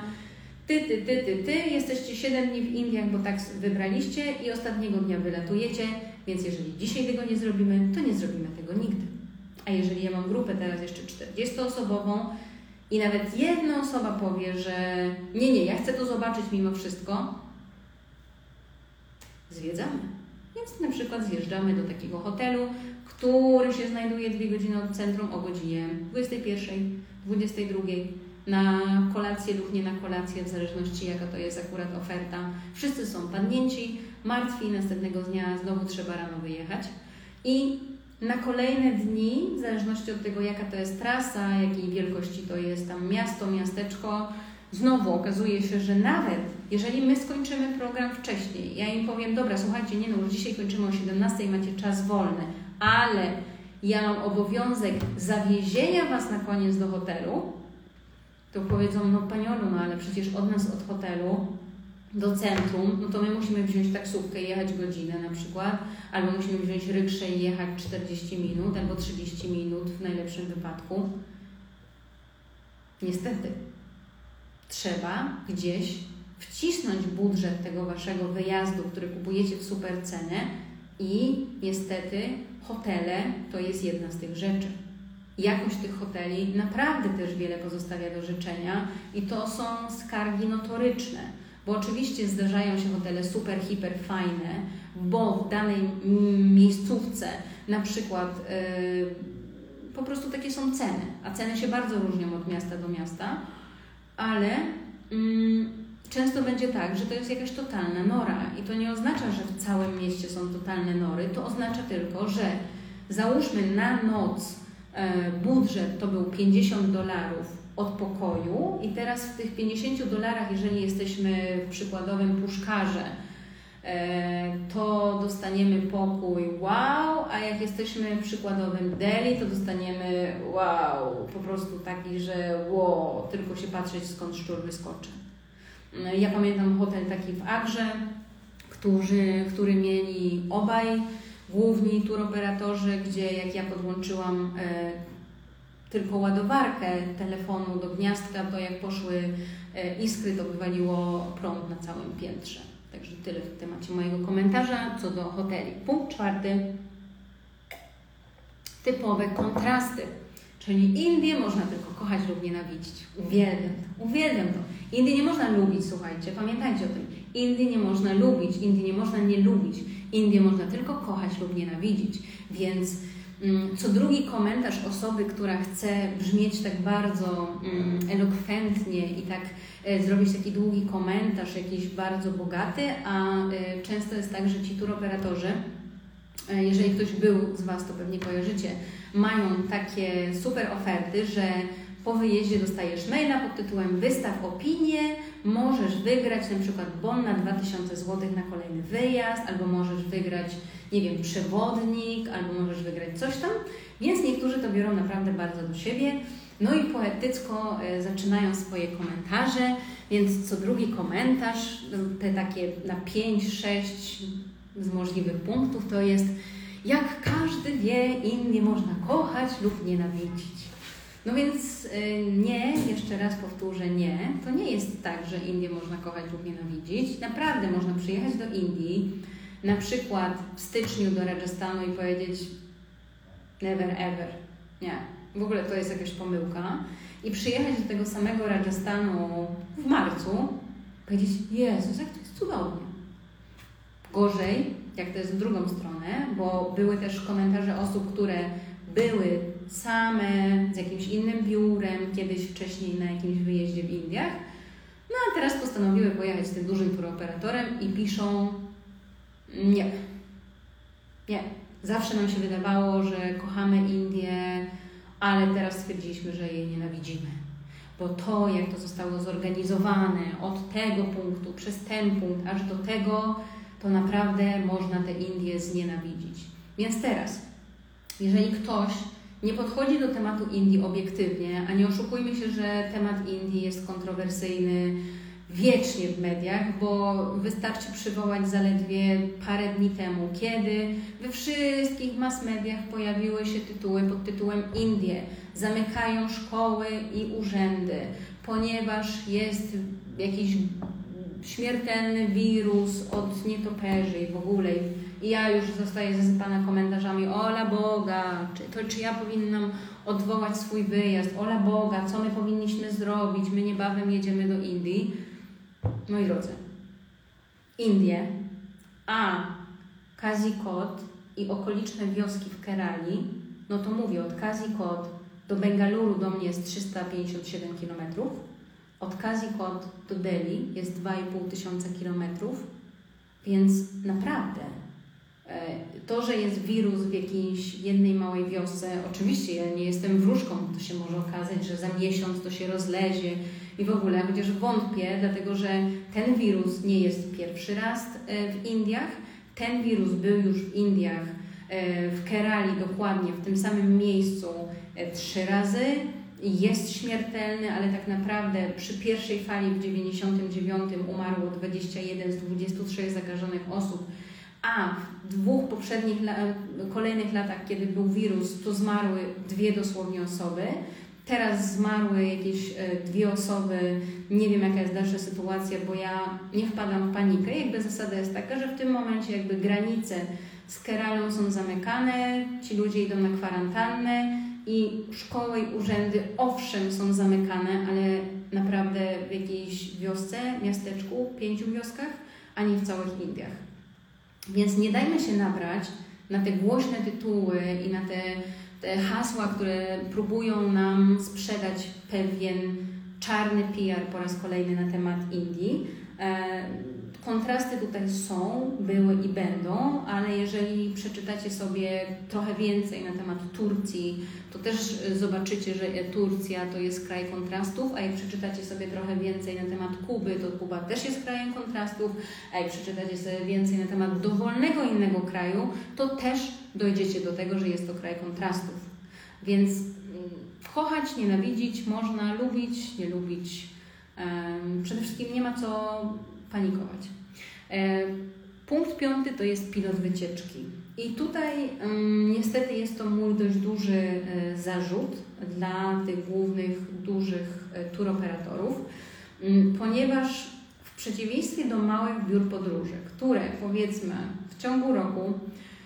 S1: Ty, jesteście 7 dni w Indiach, bo tak wybraliście i ostatniego dnia wylatujecie, więc jeżeli dzisiaj tego nie zrobimy, to nie zrobimy tego nigdy. A jeżeli ja mam grupę teraz jeszcze 40-osobową i nawet jedna osoba powie, że nie, ja chcę to zobaczyć mimo wszystko, zwiedzamy. Więc na przykład zjeżdżamy do takiego hotelu, który się znajduje 2 godziny od centrum o godzinie 21, 22, na kolację lub nie na kolację, w zależności jaka to jest akurat oferta. Wszyscy są padnięci, martwi, następnego dnia znowu trzeba rano wyjechać. I na kolejne dni, w zależności od tego, jaka to jest trasa, jakiej wielkości to jest tam miasto, miasteczko, znowu okazuje się, że nawet jeżeli my skończymy program wcześniej, ja im powiem: dobra, słuchajcie, nie no, już dzisiaj kończymy o 17, macie czas wolny, ale ja mam obowiązek zawiezienia Was na koniec do hotelu, to powiedzą: no Pani Olu, no ale przecież od nas, od hotelu do centrum, no to my musimy wziąć taksówkę i jechać godzinę na przykład, albo musimy wziąć rykszę i jechać 40 minut, albo 30 minut w najlepszym wypadku. Niestety, trzeba gdzieś wcisnąć budżet tego Waszego wyjazdu, który kupujecie w super cenę I niestety hotele to jest jedna z tych rzeczy. Jakość tych hoteli naprawdę też wiele pozostawia do życzenia i to są skargi notoryczne, bo oczywiście zdarzają się hotele super, hiper fajne, bo w danej miejscówce na przykład po prostu takie są ceny, a ceny się bardzo różnią od miasta do miasta, ale często będzie tak, że to jest jakaś totalna nora i to nie oznacza, że w całym mieście są totalne nory, to oznacza tylko, że załóżmy na noc budżet to był $50 od pokoju i teraz w tych $50, jeżeli jesteśmy w przykładowym Puszkarze, to dostaniemy pokój wow, a jak jesteśmy w przykładowym Delhi, to dostaniemy wow, po prostu taki, że wow, tylko się patrzeć skąd szczur wyskoczy. Ja pamiętam hotel taki w Agrze, który mieli obaj główni turoperatorzy, gdzie jak ja podłączyłam tylko ładowarkę telefonu do gniazdka, to jak poszły iskry, to wywaliło prąd na całym piętrze. Także tyle w temacie mojego komentarza co do hoteli. Punkt 4. Typowe kontrasty. Czyli Indię można tylko kochać lub nienawidzić. Uwielbiam to. Indii nie można lubić, słuchajcie, pamiętajcie o tym. Indii nie można lubić, Indii nie można nie lubić. Indię można tylko kochać lub nienawidzić. Więc co drugi komentarz osoby, która chce brzmieć tak bardzo elokwentnie i tak zrobić taki długi komentarz, jakiś bardzo bogaty, a często jest tak, że ci turoperatorzy, jeżeli ktoś był z Was, to pewnie kojarzycie, mają takie super oferty, że po wyjeździe dostajesz maila pod tytułem wystaw opinię, możesz wygrać na przykład bon na 2000 zł na kolejny wyjazd, albo możesz wygrać, nie wiem, przewodnik, albo możesz wygrać coś tam, więc niektórzy to biorą naprawdę bardzo do siebie, no i poetycko zaczynają swoje komentarze, więc co drugi komentarz, te takie na 5-6 z możliwych punktów to jest jak każdy wie, Indię można kochać lub nienawidzić. No więc nie, jeszcze raz powtórzę, nie. To nie jest tak, że Indię można kochać lub nienawidzić. Naprawdę można przyjechać do Indii, na przykład w styczniu do Rajasthanu i powiedzieć never ever. Nie, w ogóle to jest jakaś pomyłka. I przyjechać do tego samego Rajasthanu w marcu, powiedzieć Jezus, jak to jest cudownie. Gorzej, jak to jest w drugą stronę, bo były też komentarze osób, które były same z jakimś innym biurem, kiedyś wcześniej na jakimś wyjeździe w Indiach, no a teraz postanowiły pojechać z tym dużym turoperatorem i piszą nie. Zawsze nam się wydawało, że kochamy Indię, ale teraz stwierdziliśmy, że jej nienawidzimy. Bo to, jak to zostało zorganizowane od tego punktu, przez ten punkt, aż do tego, to naprawdę można te Indie znienawidzić. Więc teraz, jeżeli ktoś nie podchodzi do tematu Indii obiektywnie, a nie oszukujmy się, że temat Indii jest kontrowersyjny wiecznie w mediach, bo wystarczy przywołać zaledwie parę dni temu, kiedy we wszystkich mass mediach pojawiły się tytuły pod tytułem Indie zamykają szkoły i urzędy, ponieważ jest jakiś śmiertelny wirus od nietoperzy i w ogóle. I ja już zostaję zasypana komentarzami: ola Boga, czy ja powinnam odwołać swój wyjazd, ola Boga, co my powinniśmy zrobić, my niebawem jedziemy do Indii. Moi drodzy, Indie, a Kozhikode i okoliczne wioski w Kerali, no to mówię, od Kozhikode do Bengaluru do mnie jest 357 km, od Kozhikode do Delhi jest 2500 km, więc naprawdę to, że jest wirus w jakiejś jednej małej wiosce, oczywiście ja nie jestem wróżką, to się może okazać, że za miesiąc to się rozlezie i w ogóle, chociaż wątpię, dlatego że ten wirus nie jest pierwszy raz w Indiach, ten wirus był już w Indiach, w Kerali dokładnie, w tym samym miejscu 3 razy, jest śmiertelny, ale tak naprawdę przy pierwszej fali w 99 umarło 21 z 23 zakażonych osób, a w 2 poprzednich kolejnych latach, kiedy był wirus, to zmarły 2 dosłownie osoby. Teraz zmarły jakieś 2 osoby. Nie wiem, jaka jest dalsza sytuacja, bo ja nie wpadam w panikę. Jakby zasada jest taka, że w tym momencie jakby granice Z Keralą są zamykane, ci ludzie idą na kwarantannę i szkoły i urzędy owszem są zamykane, ale naprawdę w jakiejś wiosce, miasteczku, 5 wioskach, a nie w całych Indiach. Więc nie dajmy się nabrać na te głośne tytuły i na te hasła, które próbują nam sprzedać pewien czarny PR po raz kolejny na temat Indii. Kontrasty tutaj są, były i będą, ale jeżeli przeczytacie sobie trochę więcej na temat Turcji, to też zobaczycie, że Turcja to jest kraj kontrastów, a jak przeczytacie sobie trochę więcej na temat Kuby, to Kuba też jest krajem kontrastów, a jak przeczytacie sobie więcej na temat dowolnego innego kraju, to też dojdziecie do tego, że jest to kraj kontrastów. Więc kochać, nienawidzić, można lubić, nie lubić. Przede wszystkim nie ma co panikować. Punkt 5 to jest pilot wycieczki. I tutaj niestety jest to mój dość duży zarzut dla tych głównych, dużych turoperatorów, ponieważ w przeciwieństwie do małych biur podróży, które powiedzmy w ciągu roku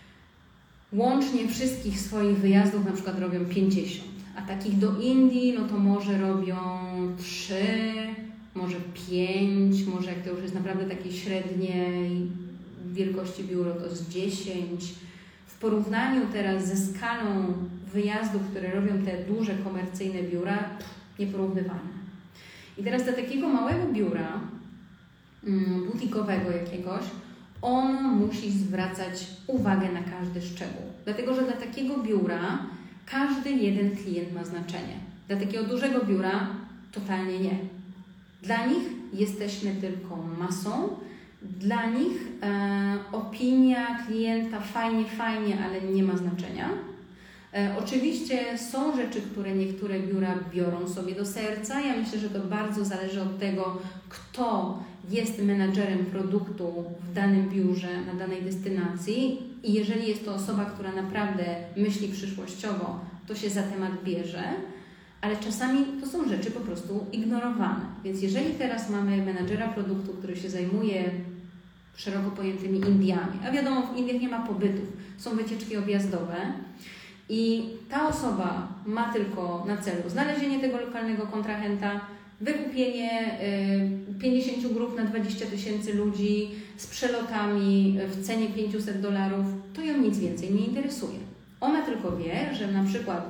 S1: łącznie wszystkich swoich wyjazdów na przykład robią 50, a takich do Indii no to może robią 3, może 5, może jak to już jest naprawdę takiej średniej wielkości biuro, to z 10. W porównaniu teraz ze skalą wyjazdów, które robią te duże komercyjne biura, nieporównywalne. I teraz do takiego małego biura, butikowego jakiegoś, on musi zwracać uwagę na każdy szczegół. Dlatego, że dla takiego biura każdy jeden klient ma znaczenie. Dla takiego dużego biura totalnie nie. Dla nich jesteśmy tylko masą. Dla nich opinia klienta fajnie, ale nie ma znaczenia. Oczywiście są rzeczy, które niektóre biura biorą sobie do serca. Ja myślę, że to bardzo zależy od tego, kto jest menadżerem produktu w danym biurze, na danej destynacji i jeżeli jest to osoba, która naprawdę myśli przyszłościowo, to się za temat bierze, ale czasami to są rzeczy po prostu ignorowane. Więc jeżeli teraz mamy menadżera produktu, który się zajmuje szeroko pojętymi Indiami, a wiadomo, w Indiach nie ma pobytów, są wycieczki objazdowe, i ta osoba ma tylko na celu znalezienie tego lokalnego kontrahenta, wykupienie 50 grup na 20 000 ludzi z przelotami w cenie $500, to ją nic więcej nie interesuje. Ona tylko wie, że na przykład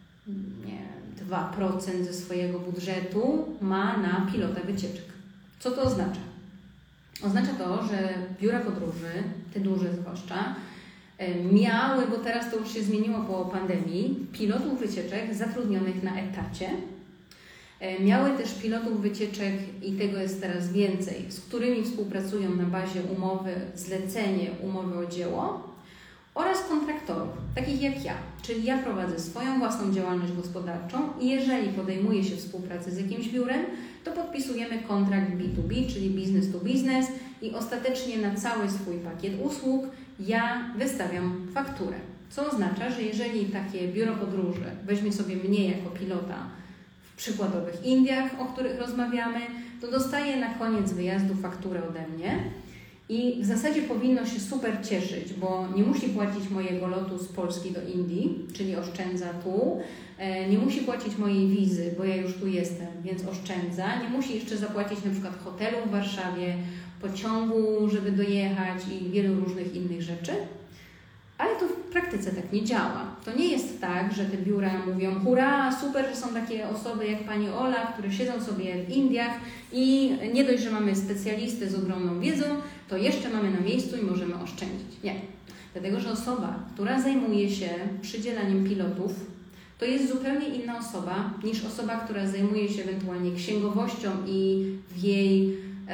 S1: 2% ze swojego budżetu ma na pilota wycieczek. Co to oznacza? Oznacza to, że biura podróży, te duże zwłaszcza, miały, bo teraz to już się zmieniło po pandemii, pilotów wycieczek zatrudnionych na etacie. Miały też pilotów wycieczek, i tego jest teraz więcej, z którymi współpracują na bazie umowy zlecenie, umowy o dzieło, oraz kontraktorów, takich jak ja. Czyli ja prowadzę swoją własną działalność gospodarczą i jeżeli podejmuję się współpracy z jakimś biurem, to podpisujemy kontrakt B2B, czyli business to business, i ostatecznie na cały swój pakiet usług ja wystawiam fakturę. Co oznacza, że jeżeli takie biuro podróży weźmie sobie mnie jako pilota w przykładowych Indiach, o których rozmawiamy, to dostaje na koniec wyjazdu fakturę ode mnie i w zasadzie powinno się super cieszyć, bo nie musi płacić mojego lotu z Polski do Indii, czyli oszczędza tu, nie musi płacić mojej wizy, bo ja już tu jestem, więc oszczędza, nie musi jeszcze zapłacić na przykład hotelu w Warszawie, pociągu, żeby dojechać i wielu różnych innych rzeczy. Ale to w praktyce tak nie działa. To nie jest tak, że te biura mówią: hurra, super, że są takie osoby jak pani Ola, które siedzą sobie w Indiach i nie dość, że mamy specjalistę z ogromną wiedzą, to jeszcze mamy na miejscu i możemy oszczędzić. Nie. Dlatego, że osoba, która zajmuje się przydzielaniem pilotów, to jest zupełnie inna osoba niż osoba, która zajmuje się ewentualnie księgowością i w jej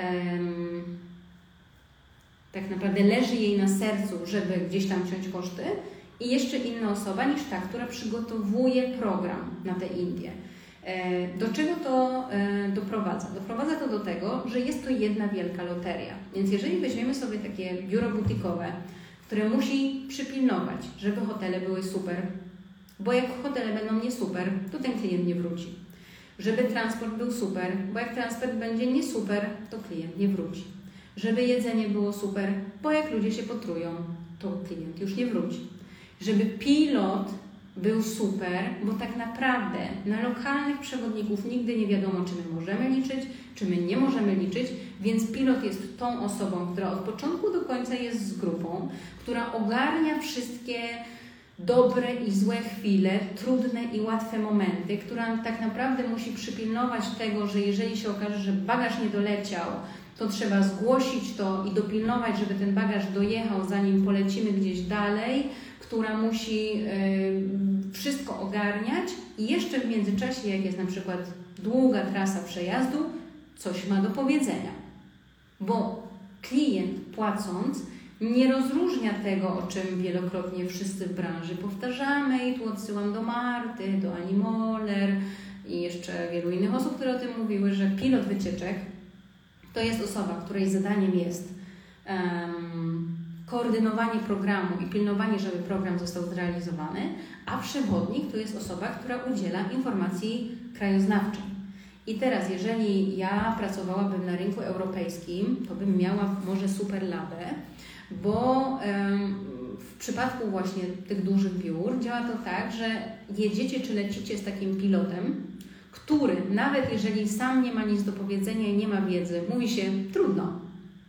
S1: tak naprawdę leży jej na sercu, żeby gdzieś tam ciąć koszty, i jeszcze inna osoba niż ta, która przygotowuje program na te Indie. Do czego to doprowadza? Doprowadza to do tego, że jest to jedna wielka loteria. Więc jeżeli weźmiemy sobie takie biuro butikowe, które musi przypilnować, żeby hotele były super, bo jak hotele będą nie super, to ten klient nie wróci. Żeby transport był super, bo jak transport będzie nie super, to klient nie wróci. Żeby jedzenie było super, bo jak ludzie się potrują, to klient już nie wróci. Żeby pilot był super, bo tak naprawdę na lokalnych przewodników nigdy nie wiadomo, czy my możemy liczyć, czy my nie możemy liczyć, więc pilot jest tą osobą, która od początku do końca jest z grupą, która ogarnia wszystkie dobre i złe chwile, trudne i łatwe momenty, która tak naprawdę musi przypilnować tego, że jeżeli się okaże, że bagaż nie doleciał, to trzeba zgłosić to i dopilnować, żeby ten bagaż dojechał, zanim polecimy gdzieś dalej, która musi wszystko ogarniać i jeszcze w międzyczasie, jak jest na przykład długa trasa przejazdu, coś ma do powiedzenia. Bo klient płacąc nie rozróżnia tego, o czym wielokrotnie wszyscy w branży powtarzamy i tu odsyłam do Marty, do Ani Moller i jeszcze wielu innych osób, które o tym mówiły, że pilot wycieczek to jest osoba, której zadaniem jest koordynowanie programu i pilnowanie, żeby program został zrealizowany, a przewodnik to jest osoba, która udziela informacji krajoznawczej. I teraz, jeżeli ja pracowałabym na rynku europejskim, to bym miała może super labę, bo w przypadku właśnie tych dużych biur działa to tak, że jedziecie czy lecicie z takim pilotem, który nawet jeżeli sam nie ma nic do powiedzenia i nie ma wiedzy, mówi się trudno.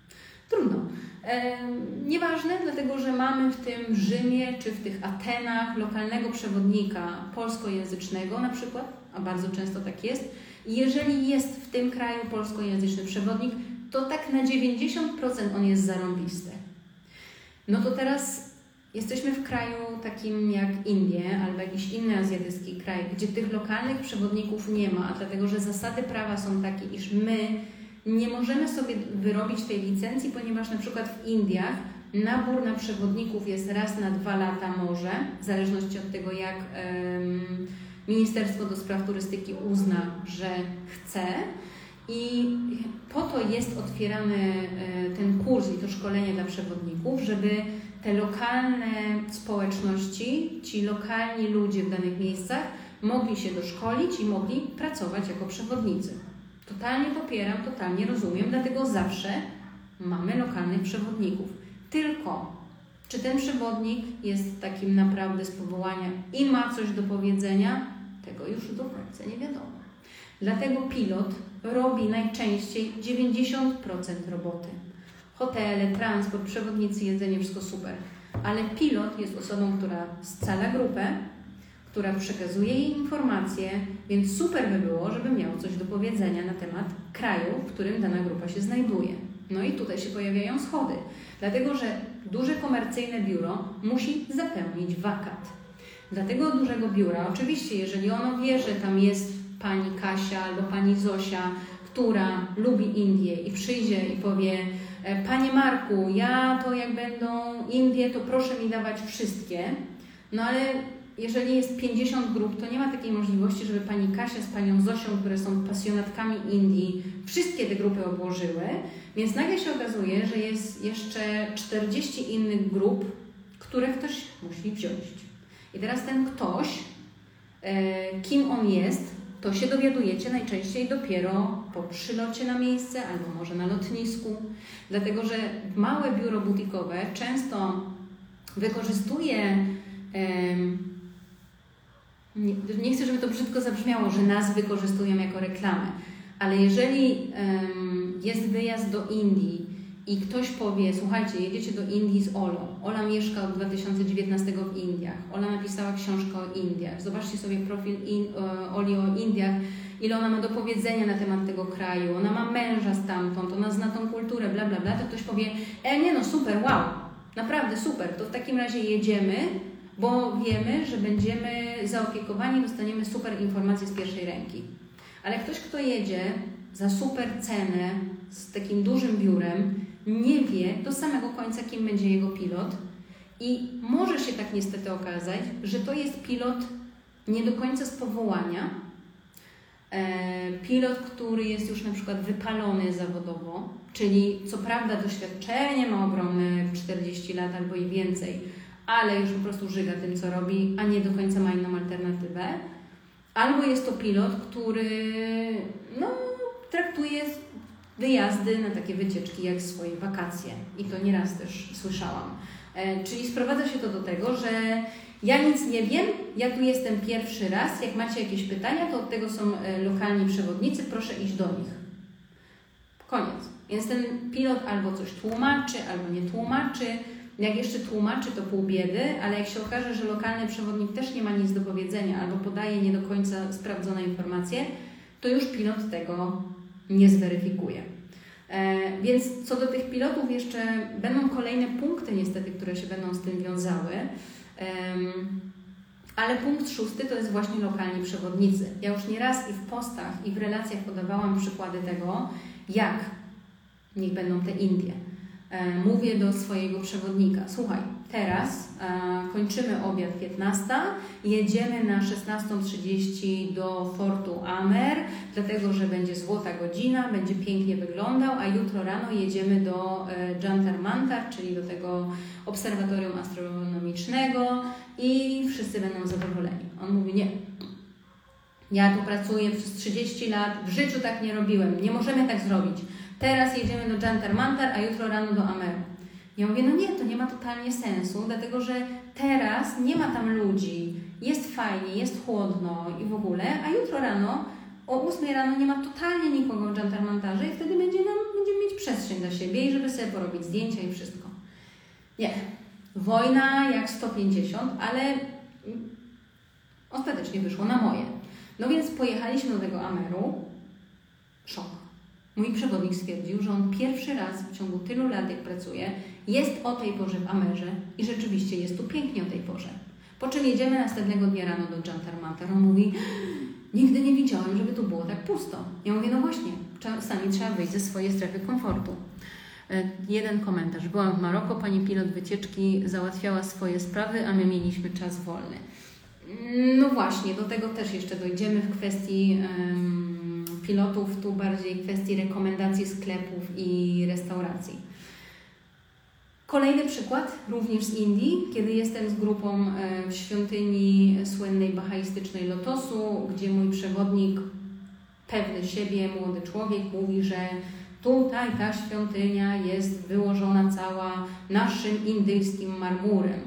S1: Nieważne, dlatego że mamy w tym Rzymie czy w tych Atenach lokalnego przewodnika polskojęzycznego na przykład, a bardzo często tak jest. I jeżeli jest w tym kraju polskojęzyczny przewodnik, to tak na 90% on jest zarąbisty. No to teraz jesteśmy w kraju takim jak Indie albo jakiś inny azjatycki kraj, gdzie tych lokalnych przewodników nie ma, dlatego że zasady prawa są takie, iż my nie możemy sobie wyrobić tej licencji, ponieważ na przykład w Indiach nabór na przewodników jest raz na 2 lata może, w zależności od tego, jak Ministerstwo do Spraw Turystyki uzna, że chce. I po to jest otwierany ten kurs i to szkolenie dla przewodników, żeby te lokalne społeczności, ci lokalni ludzie w danych miejscach mogli się doszkolić i mogli pracować jako przewodnicy. Totalnie popieram, totalnie rozumiem, dlatego zawsze mamy lokalnych przewodników. Tylko, czy ten przewodnik jest takim naprawdę z powołania i ma coś do powiedzenia, tego już do końca nie wiadomo. Dlatego pilot robi najczęściej 90% roboty. Hotele, transport, przewodnicy, jedzenie, wszystko super. Ale pilot jest osobą, która scala grupę, która przekazuje jej informacje, więc super by było, żeby miał coś do powiedzenia na temat kraju, w którym dana grupa się znajduje. No i tutaj się pojawiają schody, dlatego że duże komercyjne biuro musi zapełnić wakat. Dla tego dużego biura, oczywiście, jeżeli ono wie, że tam jest pani Kasia albo pani Zosia, która lubi Indię i przyjdzie i powie: Panie Marku, ja to jak będą Indie, to proszę mi dawać wszystkie. No ale jeżeli jest 50 grup, to nie ma takiej możliwości, żeby pani Kasia z panią Zosią, które są pasjonatkami Indii, wszystkie te grupy obłożyły. Więc nagle się okazuje, że jest jeszcze 40 innych grup, które ktoś musi wziąć. I teraz ten ktoś, kim on jest, to się dowiadujecie najczęściej dopiero po przylocie na miejsce albo może na lotnisku. Dlatego, że małe biuro butikowe często wykorzystuje, nie chcę, żeby to brzydko zabrzmiało, że nas wykorzystują jako reklamę, ale jeżeli jest wyjazd do Indii i ktoś powie: słuchajcie, jedziecie do Indii z Olą. Ola mieszka od 2019 w Indiach. Ola napisała książkę o Indiach. Zobaczcie sobie profil Oli o Indiach, ile ona ma do powiedzenia na temat tego kraju. Ona ma męża stamtąd, ona zna tą kulturę, bla, bla, bla. To ktoś powie: nie no, super, wow, naprawdę super. To w takim razie jedziemy, bo wiemy, że będziemy zaopiekowani, dostaniemy super informacje z pierwszej ręki. Ale ktoś, kto jedzie za super cenę z takim dużym biurem, nie wie do samego końca, kim będzie jego pilot i może się tak niestety okazać, że to jest pilot nie do końca z powołania, pilot, który jest już na przykład wypalony zawodowo, czyli co prawda doświadczenie ma ogromne 40 lat albo i więcej, ale już po prostu żyga tym, co robi, a nie do końca ma inną alternatywę. Albo jest to pilot, który traktuje wyjazdy na takie wycieczki jak swoje wakacje. I to nieraz też słyszałam. Czyli sprowadza się to do tego, że ja nic nie wiem, ja tu jestem pierwszy raz, jak macie jakieś pytania, to od tego są lokalni przewodnicy, proszę iść do nich. Koniec. Więc ten pilot albo coś tłumaczy, albo nie tłumaczy. Jak jeszcze tłumaczy, to pół biedy, ale jak się okaże, że lokalny przewodnik też nie ma nic do powiedzenia albo podaje nie do końca sprawdzone informacje, to już pilot tego nie zweryfikuje. Więc co do tych pilotów jeszcze będą kolejne punkty niestety, które się będą z tym wiązały. Ale punkt 6 to jest właśnie lokalni przewodnicy. Ja już nieraz i w postach, i w relacjach podawałam przykłady tego, jak, niech będą te Indie, mówię do swojego przewodnika: słuchaj, teraz kończymy obiad 15, jedziemy na 16:30 do Fortu Amer, dlatego że będzie złota godzina, będzie pięknie wyglądał, a jutro rano jedziemy do Jantar Mantar, czyli do tego obserwatorium astronomicznego i wszyscy będą zadowoleni. On mówi: nie, ja tu pracuję przez 30 lat, w życiu tak nie robiłem, nie możemy tak zrobić. Teraz jedziemy do Jantar Mantar, a jutro rano do Ameru. Ja mówię: no nie, to nie ma totalnie sensu, dlatego że teraz nie ma tam ludzi, jest fajnie, jest chłodno i w ogóle, a jutro rano, o 8 rano nie ma totalnie nikogo w Jantar Mantarze i wtedy będziemy mieć przestrzeń dla siebie i żeby sobie porobić zdjęcia i wszystko. Nie. Wojna jak 150, ale ostatecznie wyszło na moje. No więc pojechaliśmy do tego Ameru. Szok. Mój przewodnik stwierdził, że on pierwszy raz w ciągu tylu lat, jak pracuje, jest o tej porze w Amerze i rzeczywiście jest tu pięknie o tej porze. Po czym jedziemy następnego dnia rano do Jantar Mantar. On mówi: nigdy nie widziałem, żeby tu było tak pusto. Ja mówię: no właśnie, czasami trzeba wyjść ze swojej strefy komfortu. Jeden komentarz. Byłam w Maroko, pani pilot wycieczki załatwiała swoje sprawy, a my mieliśmy czas wolny. No właśnie, do tego też jeszcze dojdziemy w kwestii pilotów, tu bardziej kwestii rekomendacji sklepów i restauracji. Kolejny przykład, również z Indii, kiedy jestem z grupą w świątyni słynnej bahaistycznej Lotosu, gdzie mój przewodnik, pewny siebie, młody człowiek, mówi, że tutaj ta świątynia jest wyłożona cała naszym indyjskim marmurem.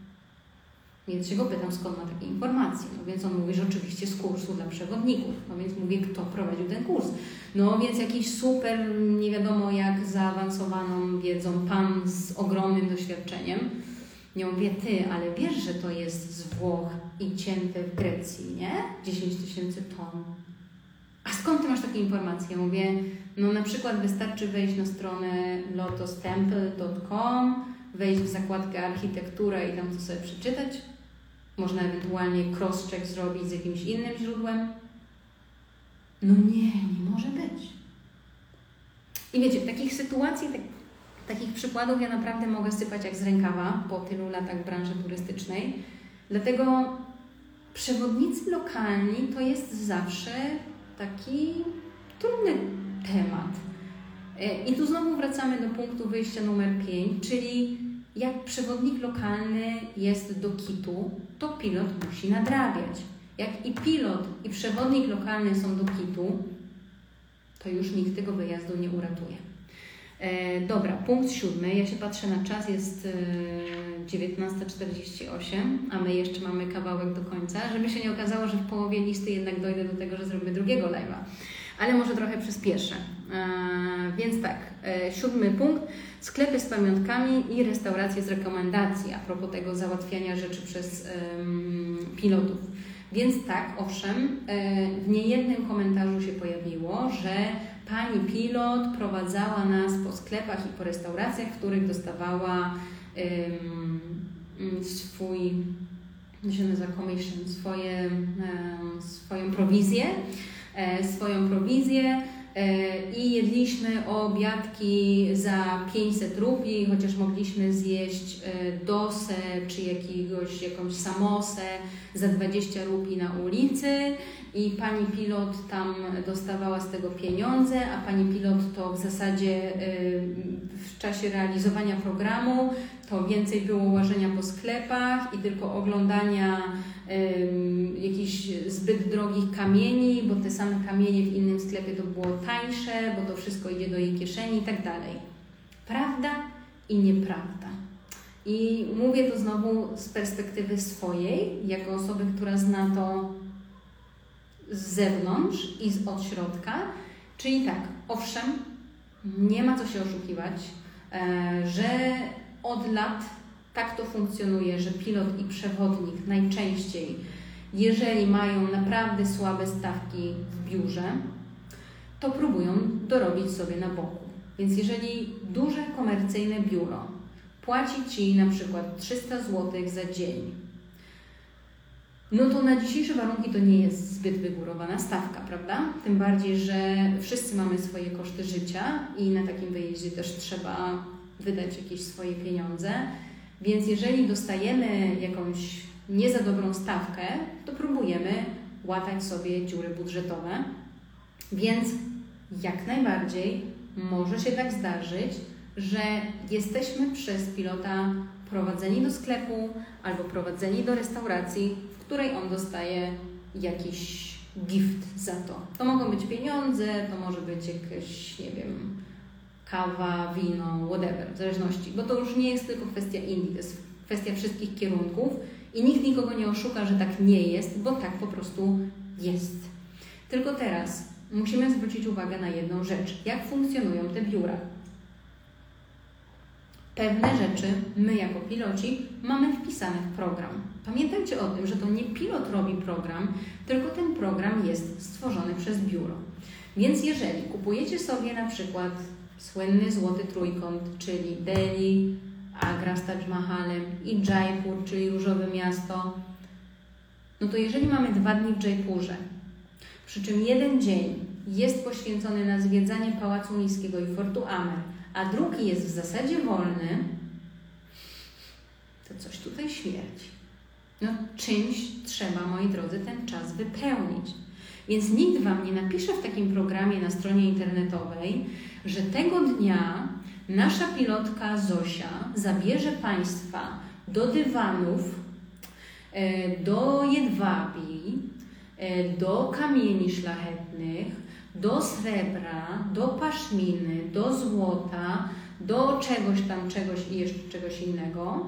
S1: Więc się go pytam, skąd ma takie informacje. No więc on mówi, że oczywiście z kursu dla przewodników. No więc mówię, kto prowadził ten kurs. No więc jakiś super, nie wiadomo jak zaawansowaną wiedzą pan z ogromnym doświadczeniem. Ja mówię: ty, ale wiesz, że to jest z Włoch i cięte w Grecji, nie? 10 000 ton. A skąd ty masz takie informacje? Ja mówię: no na przykład wystarczy wejść na stronę lotostemple.com, wejść w zakładkę architektura i tam to sobie przeczytać. Można ewentualnie cross-check zrobić z jakimś innym źródłem. No nie może być. I wiecie, takich sytuacji, takich przykładów ja naprawdę mogę sypać jak z rękawa po tylu latach w branży turystycznej. Dlatego przewodnicy lokalni to jest zawsze taki trudny temat. I tu znowu wracamy do punktu wyjścia numer 5, czyli jak przewodnik lokalny jest do kitu, to pilot musi nadrabiać. Jak i pilot, i przewodnik lokalny są do kitu, to już nikt tego wyjazdu nie uratuje. Dobra, punkt 7. Ja się patrzę na czas, jest 19:48, a my jeszcze mamy kawałek do końca, żeby się nie okazało, że w połowie listy jednak dojdę do tego, że zrobię drugiego live'a. Ale może trochę przyspieszę. Więc tak, 7 punkt. Sklepy z pamiątkami i restauracje z rekomendacji a propos tego załatwiania rzeczy przez pilotów. Więc tak, owszem, w niejednym komentarzu się pojawiło, że pani pilot prowadzała nas po sklepach i po restauracjach, w których dostawała swój, to się nazywa commission, swoją prowizję i jedliśmy obiadki za 500 rupii, chociaż mogliśmy zjeść dosę czy jakąś samosę za 20 rupii na ulicy i pani pilot tam dostawała z tego pieniądze, a pani pilot to w zasadzie w czasie realizowania programu to więcej było łażenia po sklepach i tylko oglądania jakichś zbyt drogich kamieni, bo te same kamienie w innym sklepie to było tańsze, bo to wszystko idzie do jej kieszeni i tak dalej. Prawda i nieprawda. I mówię to znowu z perspektywy swojej, jako osoby, która zna to z zewnątrz i od środka. Czyli tak, owszem, nie ma co się oszukiwać, że od lat tak to funkcjonuje, że pilot i przewodnik najczęściej, jeżeli mają naprawdę słabe stawki w biurze, to próbują dorobić sobie na boku. Więc jeżeli duże komercyjne biuro płaci Ci na przykład 300 zł za dzień, no to na dzisiejsze warunki to nie jest zbyt wygórowana stawka, prawda? Tym bardziej, że wszyscy mamy swoje koszty życia i na takim wyjeździe też trzeba wydać jakieś swoje pieniądze. Więc jeżeli dostajemy jakąś nie za dobrą stawkę, to próbujemy łatać sobie dziury budżetowe. Więc jak najbardziej może się tak zdarzyć, że jesteśmy przez pilota prowadzeni do sklepu albo prowadzeni do restauracji, w której on dostaje jakiś gift za to. To mogą być pieniądze, to może być jakaś, nie wiem, kawa, wino, whatever, w zależności, bo to już nie jest tylko kwestia Indii, to jest kwestia wszystkich kierunków i nikt nikogo nie oszuka, że tak nie jest, bo tak po prostu jest. Tylko teraz musimy zwrócić uwagę na jedną rzecz. Jak funkcjonują te biura? Pewne rzeczy my jako piloci mamy wpisane w program. Pamiętajcie o tym, że to nie pilot robi program, tylko ten program jest stworzony przez biuro. Więc jeżeli kupujecie sobie na przykład słynny Złoty Trójkąt, czyli Delhi, Agra z Taj Mahalem i Jaipur, czyli Różowe Miasto, no to jeżeli mamy 2 dni w Jaipurze, przy czym jeden dzień jest poświęcony na zwiedzanie Pałacu Niskiego i Fortu Amer, a drugi jest w zasadzie wolny, to coś tutaj śmierdzi. No czymś trzeba, moi drodzy, ten czas wypełnić. Więc nikt Wam nie napisze w takim programie na stronie internetowej, że tego dnia nasza pilotka Zosia zabierze Państwa do dywanów, do jedwabi, do kamieni szlachetnych, do srebra, do paszminy, do złota, do czegoś i jeszcze czegoś innego,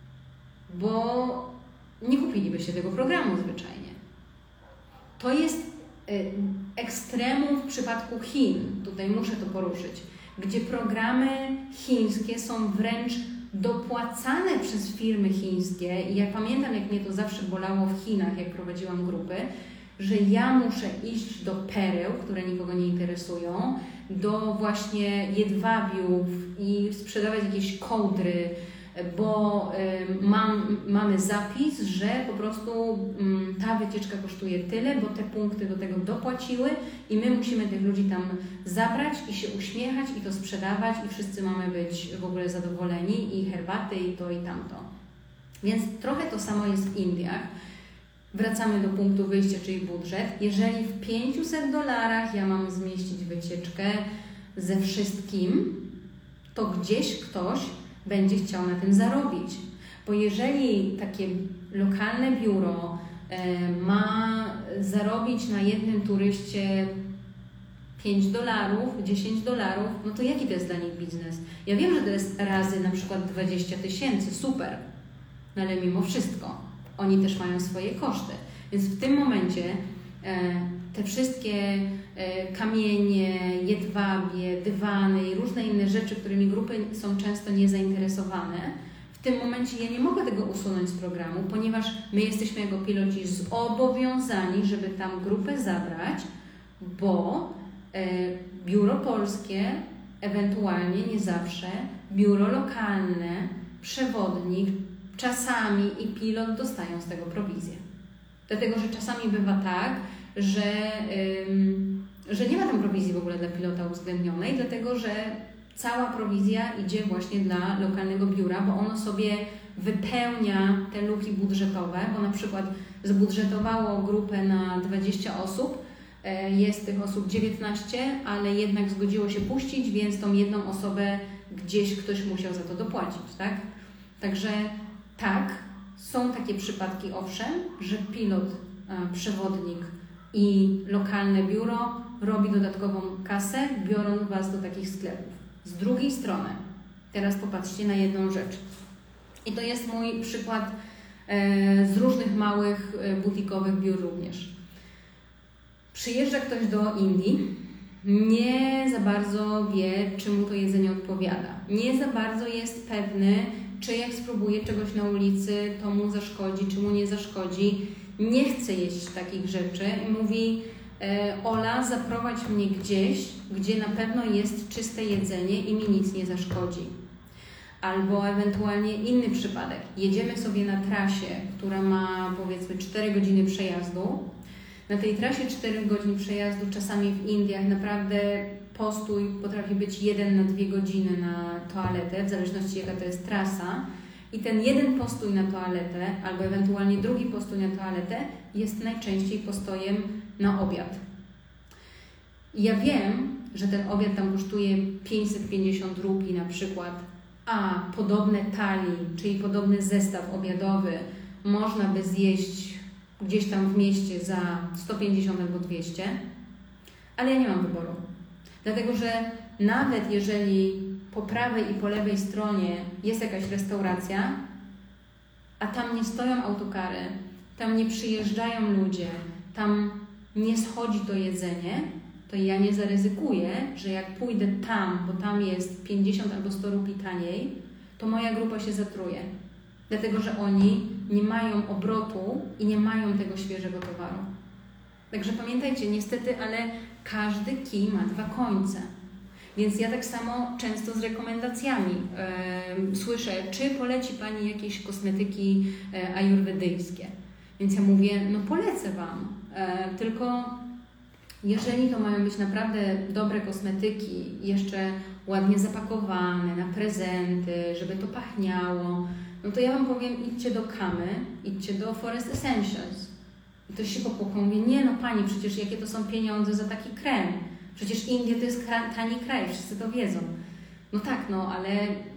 S1: bo nie kupilibyście tego programu zwyczajnie. To jest ekstremum w przypadku Chin, tutaj muszę to poruszyć, gdzie programy chińskie są wręcz dopłacane przez firmy chińskie i ja pamiętam, jak mnie to zawsze bolało w Chinach, jak prowadziłam grupy, że ja muszę iść do pereł, które nikogo nie interesują, do właśnie jedwabiów i sprzedawać jakieś kołdry, bo mamy zapis, że po prostu ta wycieczka kosztuje tyle, bo te punkty do tego dopłaciły i my musimy tych ludzi tam zabrać i się uśmiechać i to sprzedawać i wszyscy mamy być w ogóle zadowoleni i herbaty i to i tamto. Więc trochę to samo jest w Indiach. Wracamy do punktu wyjścia, czyli budżet. Jeżeli w $500 ja mam zmieścić wycieczkę ze wszystkim, to gdzieś ktoś będzie chciał na tym zarobić. Bo jeżeli takie lokalne biuro ma zarobić na jednym turyście $5, $10, no to jaki to jest dla nich biznes? Ja wiem, że to jest razy na przykład 20 000, super, no ale mimo wszystko oni też mają swoje koszty. Więc w tym momencie te wszystkie kamienie, jedwabie, dywany i różne inne rzeczy, którymi grupy są często niezainteresowane, w tym momencie ja nie mogę tego usunąć z programu, ponieważ my jesteśmy jako piloci zobowiązani, żeby tam grupę zabrać, bo biuro polskie, ewentualnie, nie zawsze, biuro lokalne, przewodnik, czasami i pilot dostają z tego prowizję. Dlatego, że czasami bywa tak, że nie ma tam prowizji w ogóle dla pilota uwzględnionej, dlatego, że cała prowizja idzie właśnie dla lokalnego biura, bo ono sobie wypełnia te luki budżetowe, bo na przykład zbudżetowało grupę na 20 osób, jest tych osób 19, ale jednak zgodziło się puścić, więc tą jedną osobę gdzieś ktoś musiał za to dopłacić, tak? Także tak, są takie przypadki, owszem, że pilot, przewodnik i lokalne biuro robi dodatkową kasę, biorąc Was do takich sklepów. Z drugiej strony, teraz popatrzcie na jedną rzecz. I to jest mój przykład z różnych małych butikowych biur również. Przyjeżdża ktoś do Indii, nie za bardzo wie, czy mu to jedzenie odpowiada. Nie za bardzo jest pewny, czy jak spróbuje czegoś na ulicy, to mu zaszkodzi, czy mu nie zaszkodzi. Nie chce jeść takich rzeczy i mówi: Ola, zaprowadź mnie gdzieś, gdzie na pewno jest czyste jedzenie i mi nic nie zaszkodzi. Albo ewentualnie inny przypadek. Jedziemy sobie na trasie, która ma powiedzmy 4 godziny przejazdu. Na tej trasie 4 godzin przejazdu, czasami w Indiach naprawdę postój potrafi być 1 na 2 godziny na toaletę, w zależności jaka to jest trasa. I ten jeden postój na toaletę, albo ewentualnie drugi postój na toaletę jest najczęściej postojem na obiad. I ja wiem, że ten obiad tam kosztuje 550 rupii na przykład, a podobne thali, czyli podobny zestaw obiadowy można by zjeść gdzieś tam w mieście za 150 albo 200, ale ja nie mam wyboru. Dlatego, że nawet jeżeli po prawej i po lewej stronie jest jakaś restauracja, a tam nie stoją autokary, tam nie przyjeżdżają ludzie, tam nie schodzi to jedzenie, to ja nie zaryzykuję, że jak pójdę tam, bo tam jest 50 albo 100 rupii taniej, to moja grupa się zatruje. Dlatego, że oni nie mają obrotu i nie mają tego świeżego towaru. Także pamiętajcie, niestety, ale każdy kij ma 2 końce. Więc ja tak samo często z rekomendacjami słyszę, czy poleci Pani jakieś kosmetyki ajurwedyjskie. Więc ja mówię, no polecę Wam, tylko jeżeli to mają być naprawdę dobre kosmetyki, jeszcze ładnie zapakowane, na prezenty, żeby to pachniało, no to ja Wam powiem, idźcie do Kamy, idźcie do Forest Essentials. I to się popłuką, mówi, nie no Pani, przecież jakie to są pieniądze za taki krem. Przecież Indie to jest tani kraj, wszyscy to wiedzą. No tak, no ale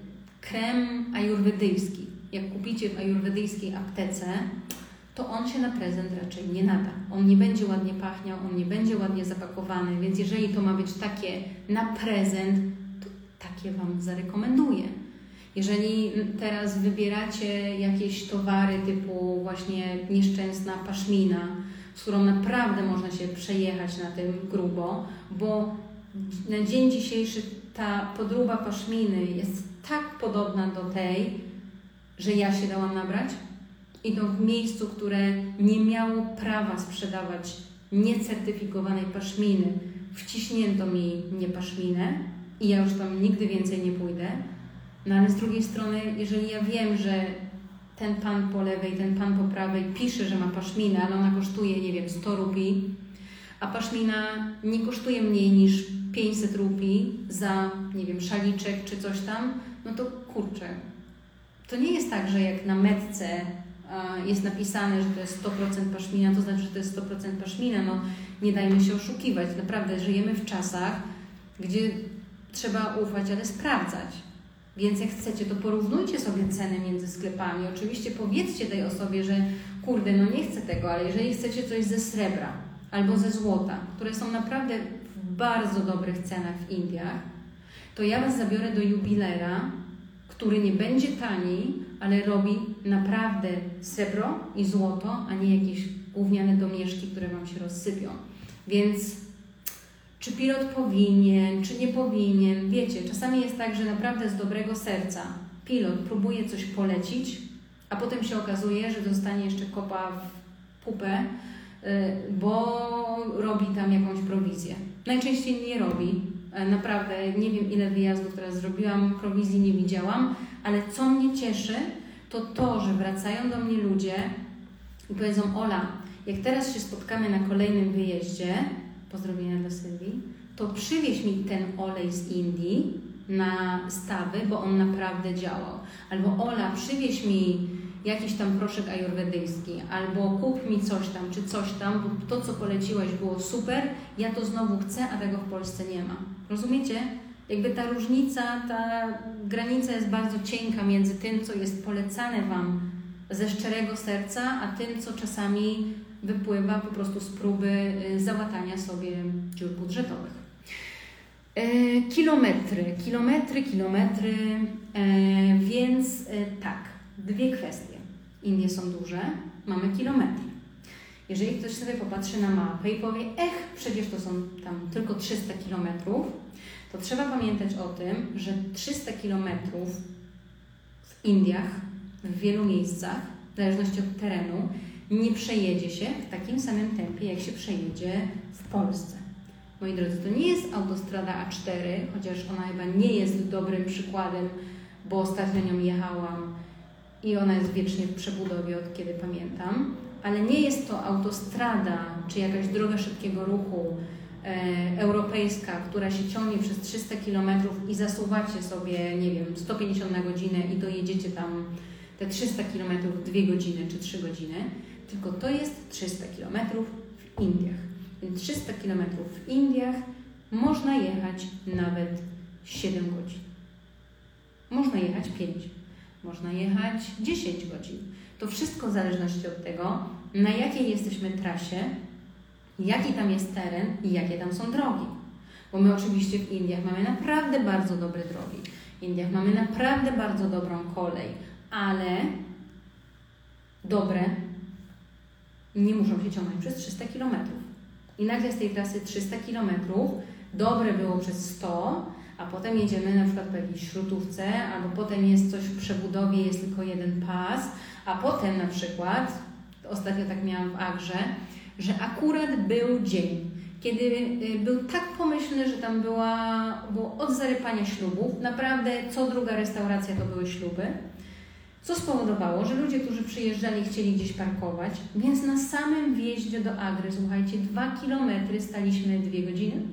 S1: krem ajurwedyjski, jak kupicie w ajurwedyjskiej aptece, to on się na prezent raczej nie nada. On nie będzie ładnie pachniał, on nie będzie ładnie zapakowany, więc jeżeli to ma być takie na prezent, to takie Wam zarekomenduję. Jeżeli teraz wybieracie jakieś towary typu właśnie nieszczęsna paszmina, z którą naprawdę można się przejechać na tym grubo, bo na dzień dzisiejszy ta podróba paszminy jest tak podobna do tej, że ja się dałam nabrać i to w miejscu, które nie miało prawa sprzedawać niecertyfikowanej paszminy, wciśnięto mi niepaszminę i ja już tam nigdy więcej nie pójdę. No ale z drugiej strony, jeżeli ja wiem, że ten pan po lewej, ten pan po prawej pisze, że ma paszminę, ale ona kosztuje, nie wiem, 100 rupii, a paszmina nie kosztuje mniej niż 500 rupii za, nie wiem, szaliczek czy coś tam, no to kurczę, to nie jest tak, że jak na metce jest napisane, że to jest 100% paszmina, to znaczy, że to jest 100% paszmina. No nie dajmy się oszukiwać. Naprawdę żyjemy w czasach, gdzie trzeba ufać, ale sprawdzać. Więc jak chcecie, to porównujcie sobie ceny między sklepami. Oczywiście powiedzcie tej osobie, że kurde, no nie chcę tego, ale jeżeli chcecie coś ze srebra albo ze złota, które są naprawdę w bardzo dobrych cenach w Indiach, to ja Was zabiorę do jubilera, który nie będzie tani, ale robi naprawdę srebro i złoto, a nie jakieś gówniane domieszki, które Wam się rozsypią. Więc czy pilot powinien, czy nie powinien? Wiecie, czasami jest tak, że naprawdę z dobrego serca pilot próbuje coś polecić, a potem się okazuje, że dostanie jeszcze kopa w pupę, bo robi tam jakąś prowizję. Najczęściej nie robi. Naprawdę nie wiem, ile wyjazdów teraz zrobiłam, prowizji nie widziałam, ale co mnie cieszy, to to, że wracają do mnie ludzie i powiedzą: Ola, jak teraz się spotkamy na kolejnym wyjeździe, pozdrowienia dla Sylwii, to przywieź mi ten olej z Indii na stawy, bo on naprawdę działał. Albo Ola, przywieź mi jakiś tam proszek ajurwedyjski, albo kup mi coś tam, czy coś tam, bo to, co poleciłaś, było super, ja to znowu chcę, a tego w Polsce nie ma. Rozumiecie? Jakby ta różnica, ta granica jest bardzo cienka między tym, co jest polecane Wam ze szczerego serca, a tym, co czasami wypływa po prostu z próby załatania sobie dziur budżetowych. Kilometry, więc tak, dwie kwestie. Indie są duże, mamy kilometry. Jeżeli ktoś sobie popatrzy na mapę i powie, przecież to są tam tylko 300 kilometrów, to trzeba pamiętać o tym, że 300 kilometrów w Indiach, w wielu miejscach, w zależności od terenu, nie przejedzie się w takim samym tempie, jak się przejedzie w Polsce. Moi drodzy, to nie jest autostrada A4, chociaż ona chyba nie jest dobrym przykładem, bo ostatnio nią jechałam i ona jest wiecznie w przebudowie, od kiedy pamiętam, ale nie jest to autostrada czy jakaś droga szybkiego ruchu europejska, która się ciągnie przez 300 km i zasuwacie sobie, nie wiem, 150 na godzinę i dojedziecie tam te 300 km w 2 godziny czy 3 godziny, tylko to jest 300 km w Indiach. Więc 300 km w Indiach można jechać nawet 7 godzin. Można jechać 5, można jechać 10 godzin. To wszystko w zależności od tego, na jakiej jesteśmy trasie, jaki tam jest teren i jakie tam są drogi. Bo my oczywiście w Indiach mamy naprawdę bardzo dobre drogi. W Indiach mamy naprawdę bardzo dobrą kolej, ale dobre nie muszą się ciągnąć przez 300 km. I nagle z tej trasy 300 km dobre było przez 100, a potem jedziemy na przykład po jakiejś śrutówce, albo potem jest coś w przebudowie, jest tylko jeden pas, a potem na przykład, ostatnio tak miałam w Agrze, że akurat był dzień, kiedy był tak pomyślny, że tam było od zarypania ślubów, naprawdę co druga restauracja to były śluby, co spowodowało, że ludzie, którzy przyjeżdżali, chcieli gdzieś parkować, więc na samym wjeździe do Agry, słuchajcie, 2 km staliśmy 2 godziny.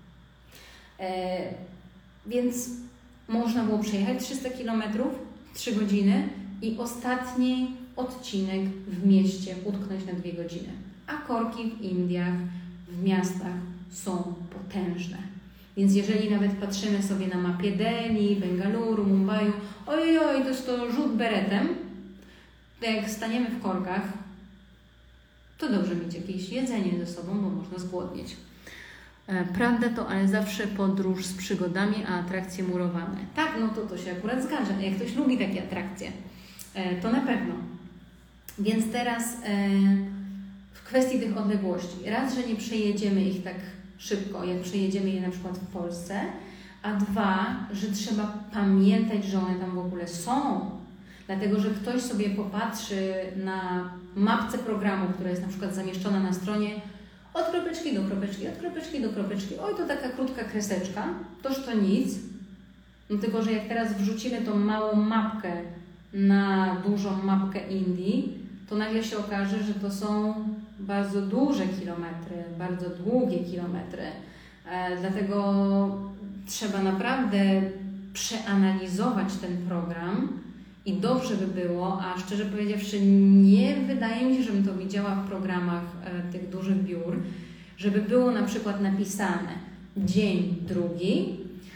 S1: Więc można było przejechać 300 km, 3 godziny i ostatni odcinek w mieście utknąć na 2 godziny. A korki w Indiach, w miastach są potężne. Więc jeżeli nawet patrzymy sobie na mapie Delhi, Bengaluru, Mumbaiu, ojoj, to jest to rzut beretem, to jak staniemy w korkach, to dobrze mieć jakieś jedzenie ze sobą, bo można zgłodnieć. Prawda to, ale zawsze podróż z przygodami, a atrakcje murowane. Tak, no to się akurat zgadza. Jak ktoś lubi takie atrakcje, to na pewno. Więc teraz w kwestii tych odległości. Raz, że nie przejedziemy ich tak szybko, jak przejedziemy je na przykład w Polsce, a dwa, że trzeba pamiętać, że one tam w ogóle są. Dlatego, że ktoś sobie popatrzy na mapce programu, która jest na przykład zamieszczona na stronie od kropeczki do kropeczki, od kropeczki do kropeczki. Oj, to taka krótka kreseczka, toż to nic. No tylko, że jak teraz wrzucimy tą małą mapkę na dużą mapkę Indii, to nagle się okaże, że to są bardzo duże kilometry, bardzo długie kilometry. Dlatego trzeba naprawdę przeanalizować ten program i dobrze by było, a szczerze powiedziawszy nie wydaje mi się, żebym to widziała w programach tych dużych biur, żeby było na przykład napisane dzień drugi,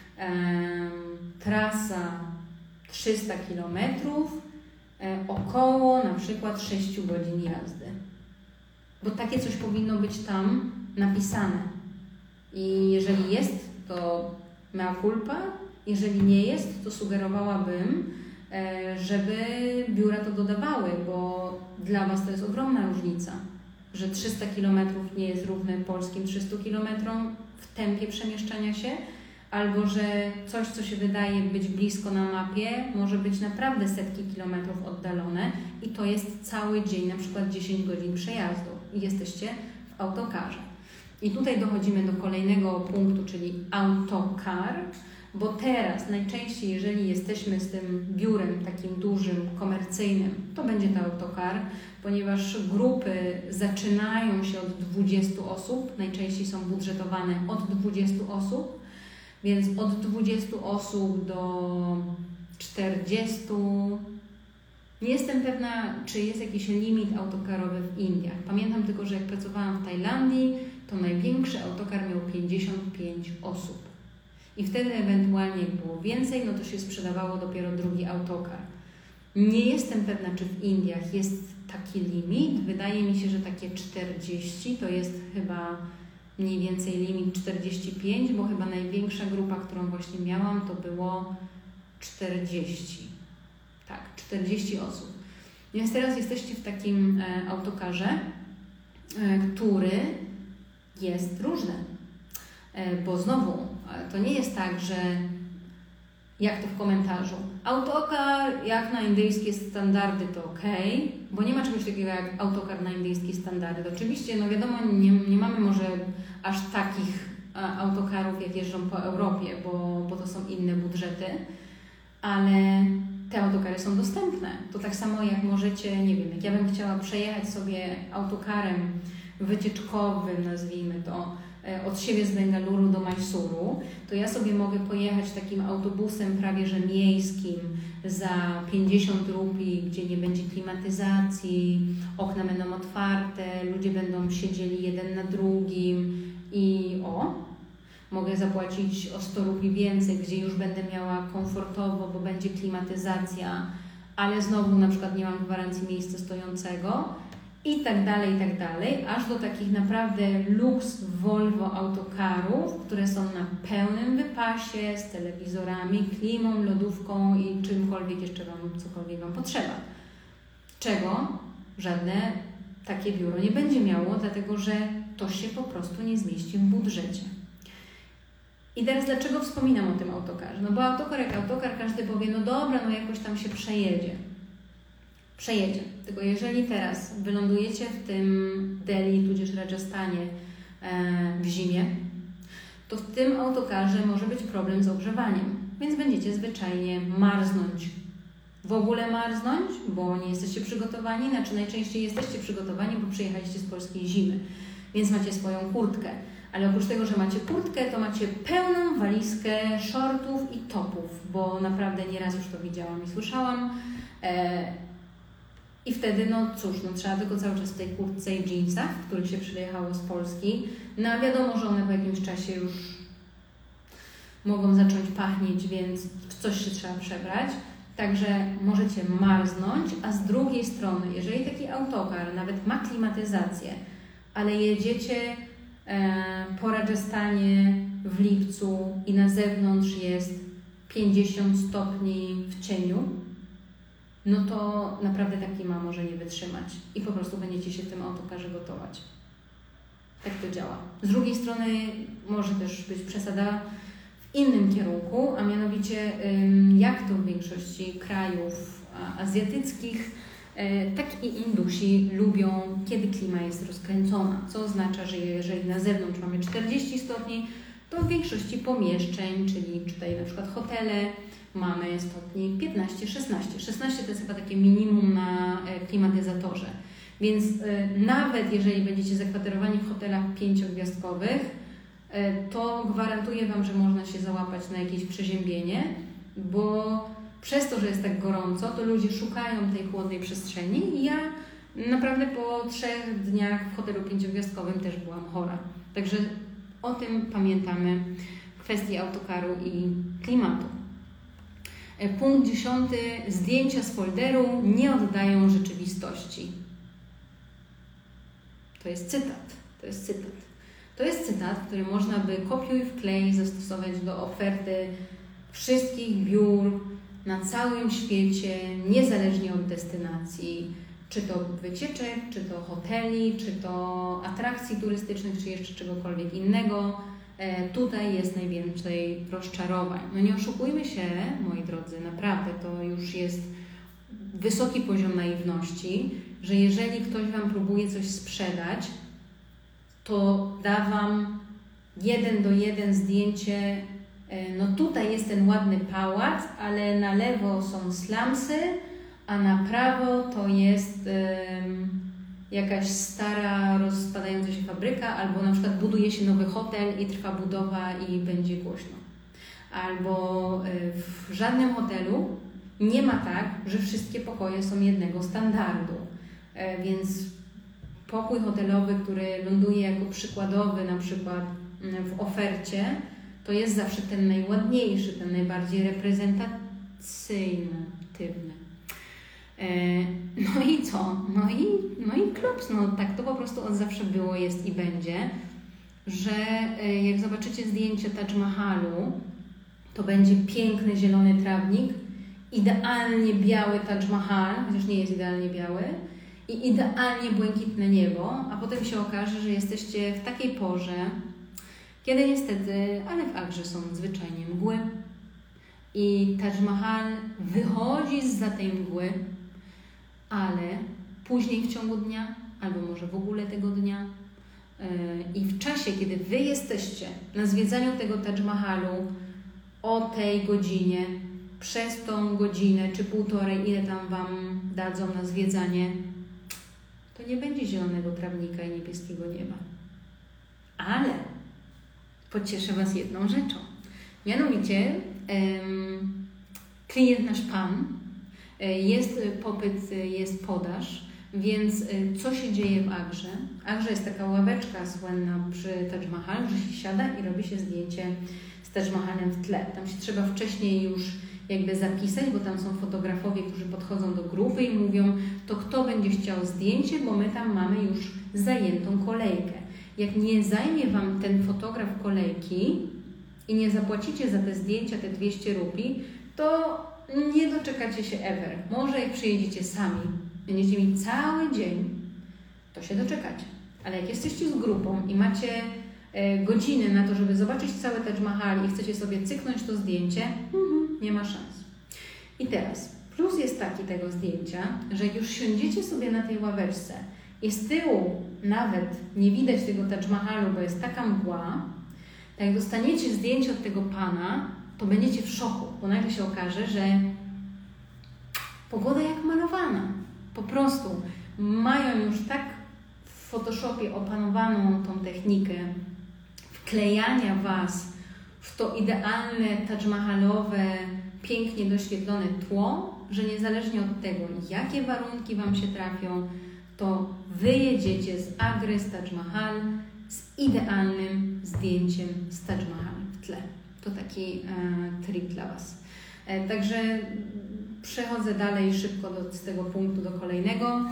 S1: trasa 300 km, około na przykład 6 godzin jazdy. Bo takie coś powinno być tam napisane. I jeżeli jest, to mea culpa. Jeżeli nie jest, to sugerowałabym, żeby biura to dodawały, bo dla Was to jest ogromna różnica, że 300 km nie jest równe polskim 300 km w tempie przemieszczania się, albo że coś, co się wydaje być blisko na mapie, może być naprawdę setki kilometrów oddalone i to jest cały dzień, na przykład 10 godzin przejazdu i jesteście w autokarze. I tutaj dochodzimy do kolejnego punktu, czyli autokar, bo teraz najczęściej, jeżeli jesteśmy z tym biurem takim dużym, komercyjnym, to będzie to autokar, ponieważ grupy zaczynają się od 20 osób, najczęściej są budżetowane od 20 osób, więc od 20 osób do 40. Nie jestem pewna, czy jest jakiś limit autokarowy w Indiach. Pamiętam tylko, że jak pracowałam w Tajlandii, to największy autokar miał 55 osób. I wtedy ewentualnie jak było więcej, no to się sprzedawało dopiero drugi autokar. Nie jestem pewna, czy w Indiach jest taki limit. Wydaje mi się, że takie 40 to jest chyba mniej więcej limit 45, bo chyba największa grupa, którą właśnie miałam, to było 40. Tak, 40 osób. Więc teraz jesteście w takim autokarze, który jest różny. Bo znowu, to nie jest tak, że jak to w komentarzu, autokar jak na indyjskie standardy to ok, bo nie ma czegoś takiego jak autokar na indyjskie standardy. Oczywiście, no wiadomo, nie mamy może aż takich autokarów, jak jeżdżą po Europie, bo to są inne budżety, ale te autokary są dostępne. To tak samo jak możecie, nie wiem, jak ja bym chciała przejechać sobie autokarem wycieczkowym, nazwijmy to, od siebie z Bengaluru do Majsuru, to ja sobie mogę pojechać takim autobusem prawie że miejskim za 50 rupii, gdzie nie będzie klimatyzacji, okna będą otwarte, ludzie będą siedzieli jeden na drugim i mogę zapłacić o 100 rupii więcej, gdzie już będę miała komfortowo, bo będzie klimatyzacja, ale znowu na przykład nie mam gwarancji miejsca stojącego i tak dalej, aż do takich naprawdę luks Volvo autokarów, które są na pełnym wypasie, z telewizorami, klimą, lodówką i czymkolwiek jeszcze cokolwiek Wam potrzeba. Czego żadne takie biuro nie będzie miało, dlatego że to się po prostu nie zmieści w budżecie. I teraz dlaczego wspominam o tym autokarze? No bo autokar jak autokar, każdy powie, no dobra, no jakoś tam się przejedzie. Przejedzie. Tylko jeżeli teraz wylądujecie w tym Delhi, tudzież Rajasthanie w zimie, to w tym autokarze może być problem z ogrzewaniem. Więc będziecie zwyczajnie marznąć. W ogóle marznąć, bo nie jesteście przygotowani, znaczy najczęściej jesteście przygotowani, bo przyjechaliście z polskiej zimy, więc macie swoją kurtkę. Ale oprócz tego, że macie kurtkę, to macie pełną walizkę shortów i topów, bo naprawdę nieraz już to widziałam i słyszałam. I wtedy, no cóż, trzeba tylko cały czas w tej kurtce i dżinsach, w których się przyjechało z Polski. No a wiadomo, że one po jakimś czasie już mogą zacząć pachnieć, więc w coś się trzeba przebrać. Także możecie marznąć, a z drugiej strony, jeżeli taki autokar nawet ma klimatyzację, ale jedziecie po Rajasthanie w lipcu i na zewnątrz jest 50 stopni w cieniu, no to naprawdę ta klima może nie wytrzymać i po prostu będziecie się w tym autokarze gotować. Tak to działa. Z drugiej strony może też być przesada w innym kierunku, a mianowicie jak to w większości krajów azjatyckich, tak i Indusi lubią, kiedy klima jest rozkręcona, co oznacza, że jeżeli na zewnątrz mamy 40 stopni, to w większości pomieszczeń, czyli tutaj na przykład hotele, mamy stopni 15, 16. 16 to jest chyba takie minimum na klimatyzatorze. Więc nawet jeżeli będziecie zakwaterowani w hotelach 5-gwiazdkowych, to gwarantuję Wam, że można się załapać na jakieś przeziębienie, bo przez to, że jest tak gorąco, to ludzie szukają tej chłodnej przestrzeni i ja naprawdę po 3 dniach w hotelu 5-gwiazdkowym też byłam chora. Także o tym pamiętamy w kwestii autokaru i klimatu. Punkt 10. Zdjęcia z folderu nie oddają rzeczywistości. To jest cytat. To jest cytat, który można by kopiuj wklej zastosować do oferty wszystkich biur na całym świecie, niezależnie od destynacji, czy to wycieczek, czy to hoteli, czy to atrakcji turystycznych, czy jeszcze czegokolwiek innego. Tutaj jest najwięcej rozczarowań. No nie oszukujmy się, moi drodzy, naprawdę to już jest wysoki poziom naiwności, że jeżeli ktoś Wam próbuje coś sprzedać, to da Wam 1:1 zdjęcie, no tutaj jest ten ładny pałac, ale na lewo są slumsy, a na prawo to jest jakaś stara, rozpadająca się fabryka, albo na przykład buduje się nowy hotel i trwa budowa i będzie głośno. Albo w żadnym hotelu nie ma tak, że wszystkie pokoje są jednego standardu. Więc pokój hotelowy, który ląduje jako przykładowy na przykład w ofercie, to jest zawsze ten najładniejszy, ten najbardziej reprezentatywny. No i co? No i klops, no tak to po prostu od zawsze było, jest i będzie, że jak zobaczycie zdjęcie Taj Mahalu, to będzie piękny zielony trawnik idealnie biały Taj Mahal, chociaż nie jest idealnie biały, i idealnie błękitne niebo, a potem się okaże, że jesteście w takiej porze, kiedy niestety, ale w Agrze są zwyczajnie mgły i Taj Mahal wychodzi zza tej mgły, ale później w ciągu dnia, albo może w ogóle tego dnia, i w czasie, kiedy Wy jesteście na zwiedzaniu tego Taj Mahalu o tej godzinie, przez tą godzinę czy półtorej, ile tam Wam dadzą na zwiedzanie, to nie będzie zielonego trawnika i niebieskiego nieba. Ale pocieszę Was jedną rzeczą. Mianowicie klient nasz Pan, jest popyt, jest podaż, więc co się dzieje w Agrze? Agrze jest taka ławeczka słynna przy Taj Mahal, że się siada i robi się zdjęcie z Taj Mahalem w tle. Tam się trzeba wcześniej już jakby zapisać, bo tam są fotografowie, którzy podchodzą do grupy i mówią, to kto będzie chciał zdjęcie, bo my tam mamy już zajętą kolejkę. Jak nie zajmie Wam ten fotograf kolejki i nie zapłacicie za te zdjęcia te 200 rubli, to nie doczekacie się ever. Może jak przyjedziecie sami, będziecie mieć cały dzień, to się doczekacie. Ale jak jesteście z grupą i macie godziny na to, żeby zobaczyć cały Taj Mahal i chcecie sobie cyknąć to zdjęcie, nie ma szans. I teraz, plus jest taki tego zdjęcia, że jak już siądziecie sobie na tej ławeczce i z tyłu nawet nie widać tego Taj Mahalu, bo jest taka mgła, to jak dostaniecie zdjęcie od tego Pana, to będziecie w szoku, bo nagle się okaże, że pogoda jak malowana. Po prostu mają już tak w Photoshopie opanowaną tą technikę wklejania Was w to idealne Taj Mahalowe, pięknie doświetlone tło, że niezależnie od tego, jakie warunki Wam się trafią, to wyjedziecie z Agry, z Taj Mahal z idealnym zdjęciem z Taj Mahal w tle. To taki trik dla Was. Także przechodzę dalej szybko z tego punktu do kolejnego.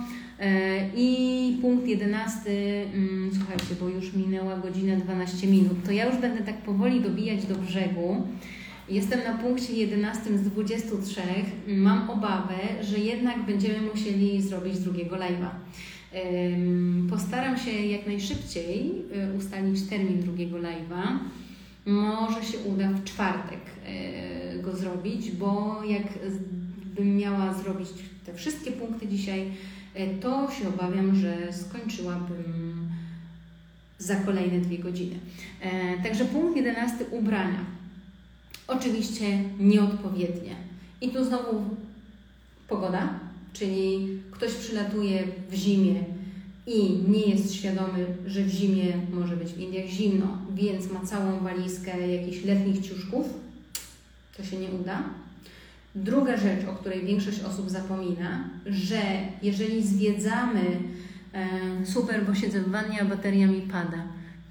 S1: I punkt 11, słuchajcie, bo już minęła godzina 12 minut, to ja już będę tak powoli dobijać do brzegu. Jestem na punkcie 11 z 23. Mam obawę, że jednak będziemy musieli zrobić drugiego live'a. Postaram się jak najszybciej ustalić termin drugiego live'a. Może się uda w czwartek go zrobić, bo jak bym miała zrobić te wszystkie punkty dzisiaj, to się obawiam, że skończyłabym za kolejne 2 godziny. Także punkt 11, ubrania. Oczywiście nieodpowiednie. I tu znowu pogoda, czyli ktoś przylatuje w zimie i nie jest świadomy, że w zimie może być w Indiach zimno, więc ma całą walizkę jakichś letnich ciuszków, to się nie uda. Druga rzecz, o której większość osób zapomina, że jeżeli zwiedzamy, super, bo siedzę w wannie, a bateria mi pada.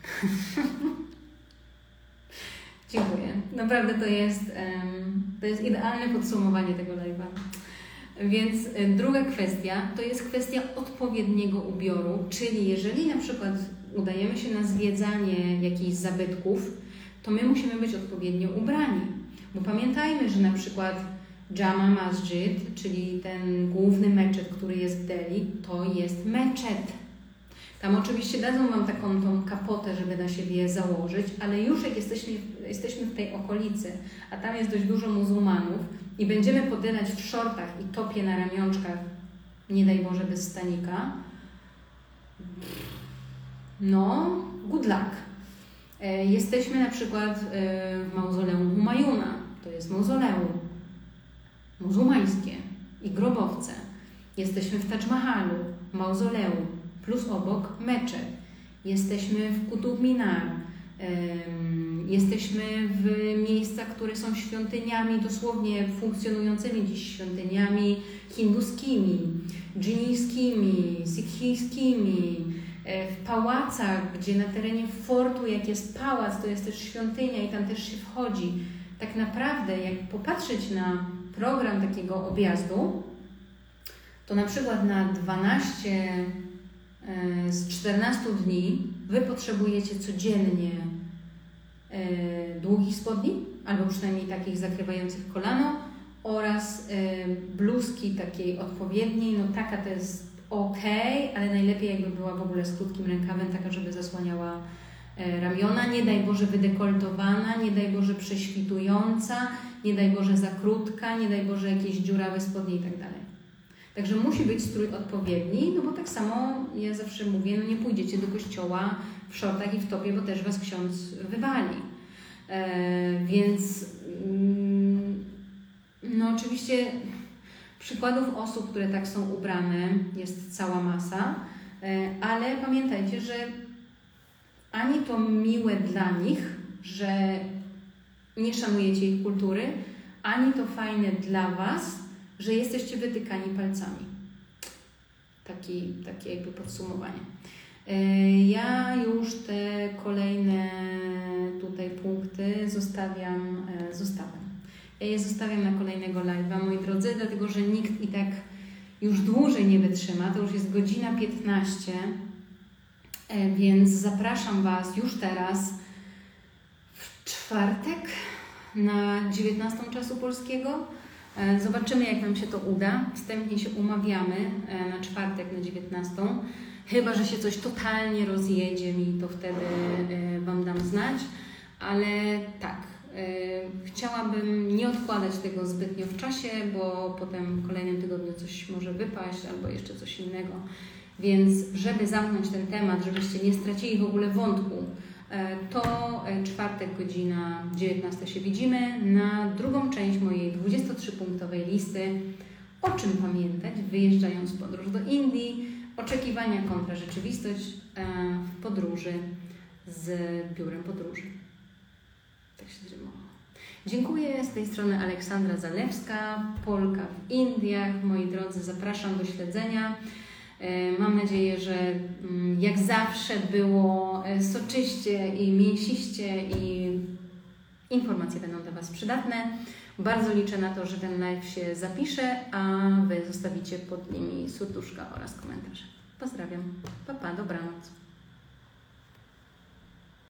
S1: Dziękuję. Naprawdę to jest idealne podsumowanie tego live'a. Więc druga kwestia to jest kwestia odpowiedniego ubioru, czyli jeżeli na przykład udajemy się na zwiedzanie jakichś zabytków, to my musimy być odpowiednio ubrani. Bo pamiętajmy, że na przykład Jama Masjid, czyli ten główny meczet, który jest w Delhi, to jest meczet. Tam oczywiście dadzą Wam taką tą kapotę, żeby na siebie założyć, ale już jak jesteśmy w tej okolicy, a tam jest dość dużo muzułmanów i będziemy podylać w shortach i topie na ramionczkach, nie daj Boże bez stanika, no, good luck. Jesteśmy na przykład w mauzoleum Humayuna, to jest mauzoleum muzułmańskie i grobowce. Jesteśmy w Taj Mahalu, mauzoleum, plus obok meczet. Jesteśmy w Qutub Minar. Jesteśmy w miejscach, które są świątyniami, dosłownie funkcjonującymi dziś świątyniami hinduskimi, dżinijskimi, sikhijskimi, w pałacach, gdzie na terenie fortu, jak jest pałac, to jest też świątynia i tam też się wchodzi. Tak naprawdę, jak popatrzeć na program takiego objazdu, to na przykład na 12 z 14 dni Wy potrzebujecie codziennie długich spodni, albo przynajmniej takich zakrywających kolano, oraz bluzki takiej odpowiedniej, no taka to jest ok, ale najlepiej jakby była w ogóle z krótkim rękawem, taka, żeby zasłaniała ramiona, nie daj Boże wydekoltowana, nie daj Boże prześwitująca, nie daj Boże za krótka, nie daj Boże jakieś dziurawe spodnie i tak dalej. Także musi być strój odpowiedni, no bo tak samo ja zawsze mówię, no nie pójdziecie do kościoła w szortach i w topie, bo też Was ksiądz wywali. Więc no oczywiście przykładów osób, które tak są ubrane, jest cała masa, ale pamiętajcie, że ani to miłe dla nich, że nie szanujecie ich kultury, ani to fajne dla Was, że jesteście wytykani palcami. Takie jakby podsumowanie. Ja już te kolejne tutaj punkty zostawiam. Ja je zostawiam na kolejnego live'a, moi drodzy, dlatego że nikt i tak już dłużej nie wytrzyma. To już jest godzina 15, więc zapraszam Was już teraz w czwartek na 19 czasu polskiego. Zobaczymy, jak nam się to uda. Wstępnie się umawiamy na czwartek na 19. Chyba że się coś totalnie rozjedzie mi, to wtedy Wam dam znać. Ale tak, chciałabym nie odkładać tego zbytnio w czasie, bo potem w kolejnym tygodniu coś może wypaść albo jeszcze coś innego. Więc żeby zamknąć ten temat, żebyście nie stracili w ogóle wątku, to czwartek, godzina 19 się widzimy na drugą część mojej 23-punktowej listy. O czym pamiętać, wyjeżdżając w podróż do Indii, oczekiwania kontra rzeczywistość w podróży z biurem podróży. Tak się trzymało. Dziękuję. Z tej strony Aleksandra Zalewska, Polka w Indiach. Moi drodzy, zapraszam do śledzenia. Mam nadzieję, że jak zawsze było soczyście i mięsiście i informacje będą dla Was przydatne. Bardzo liczę na to, że ten live się zapisze, a Wy zostawicie pod nimi serduszka oraz komentarze. Pozdrawiam. Pa, pa, dobranoc.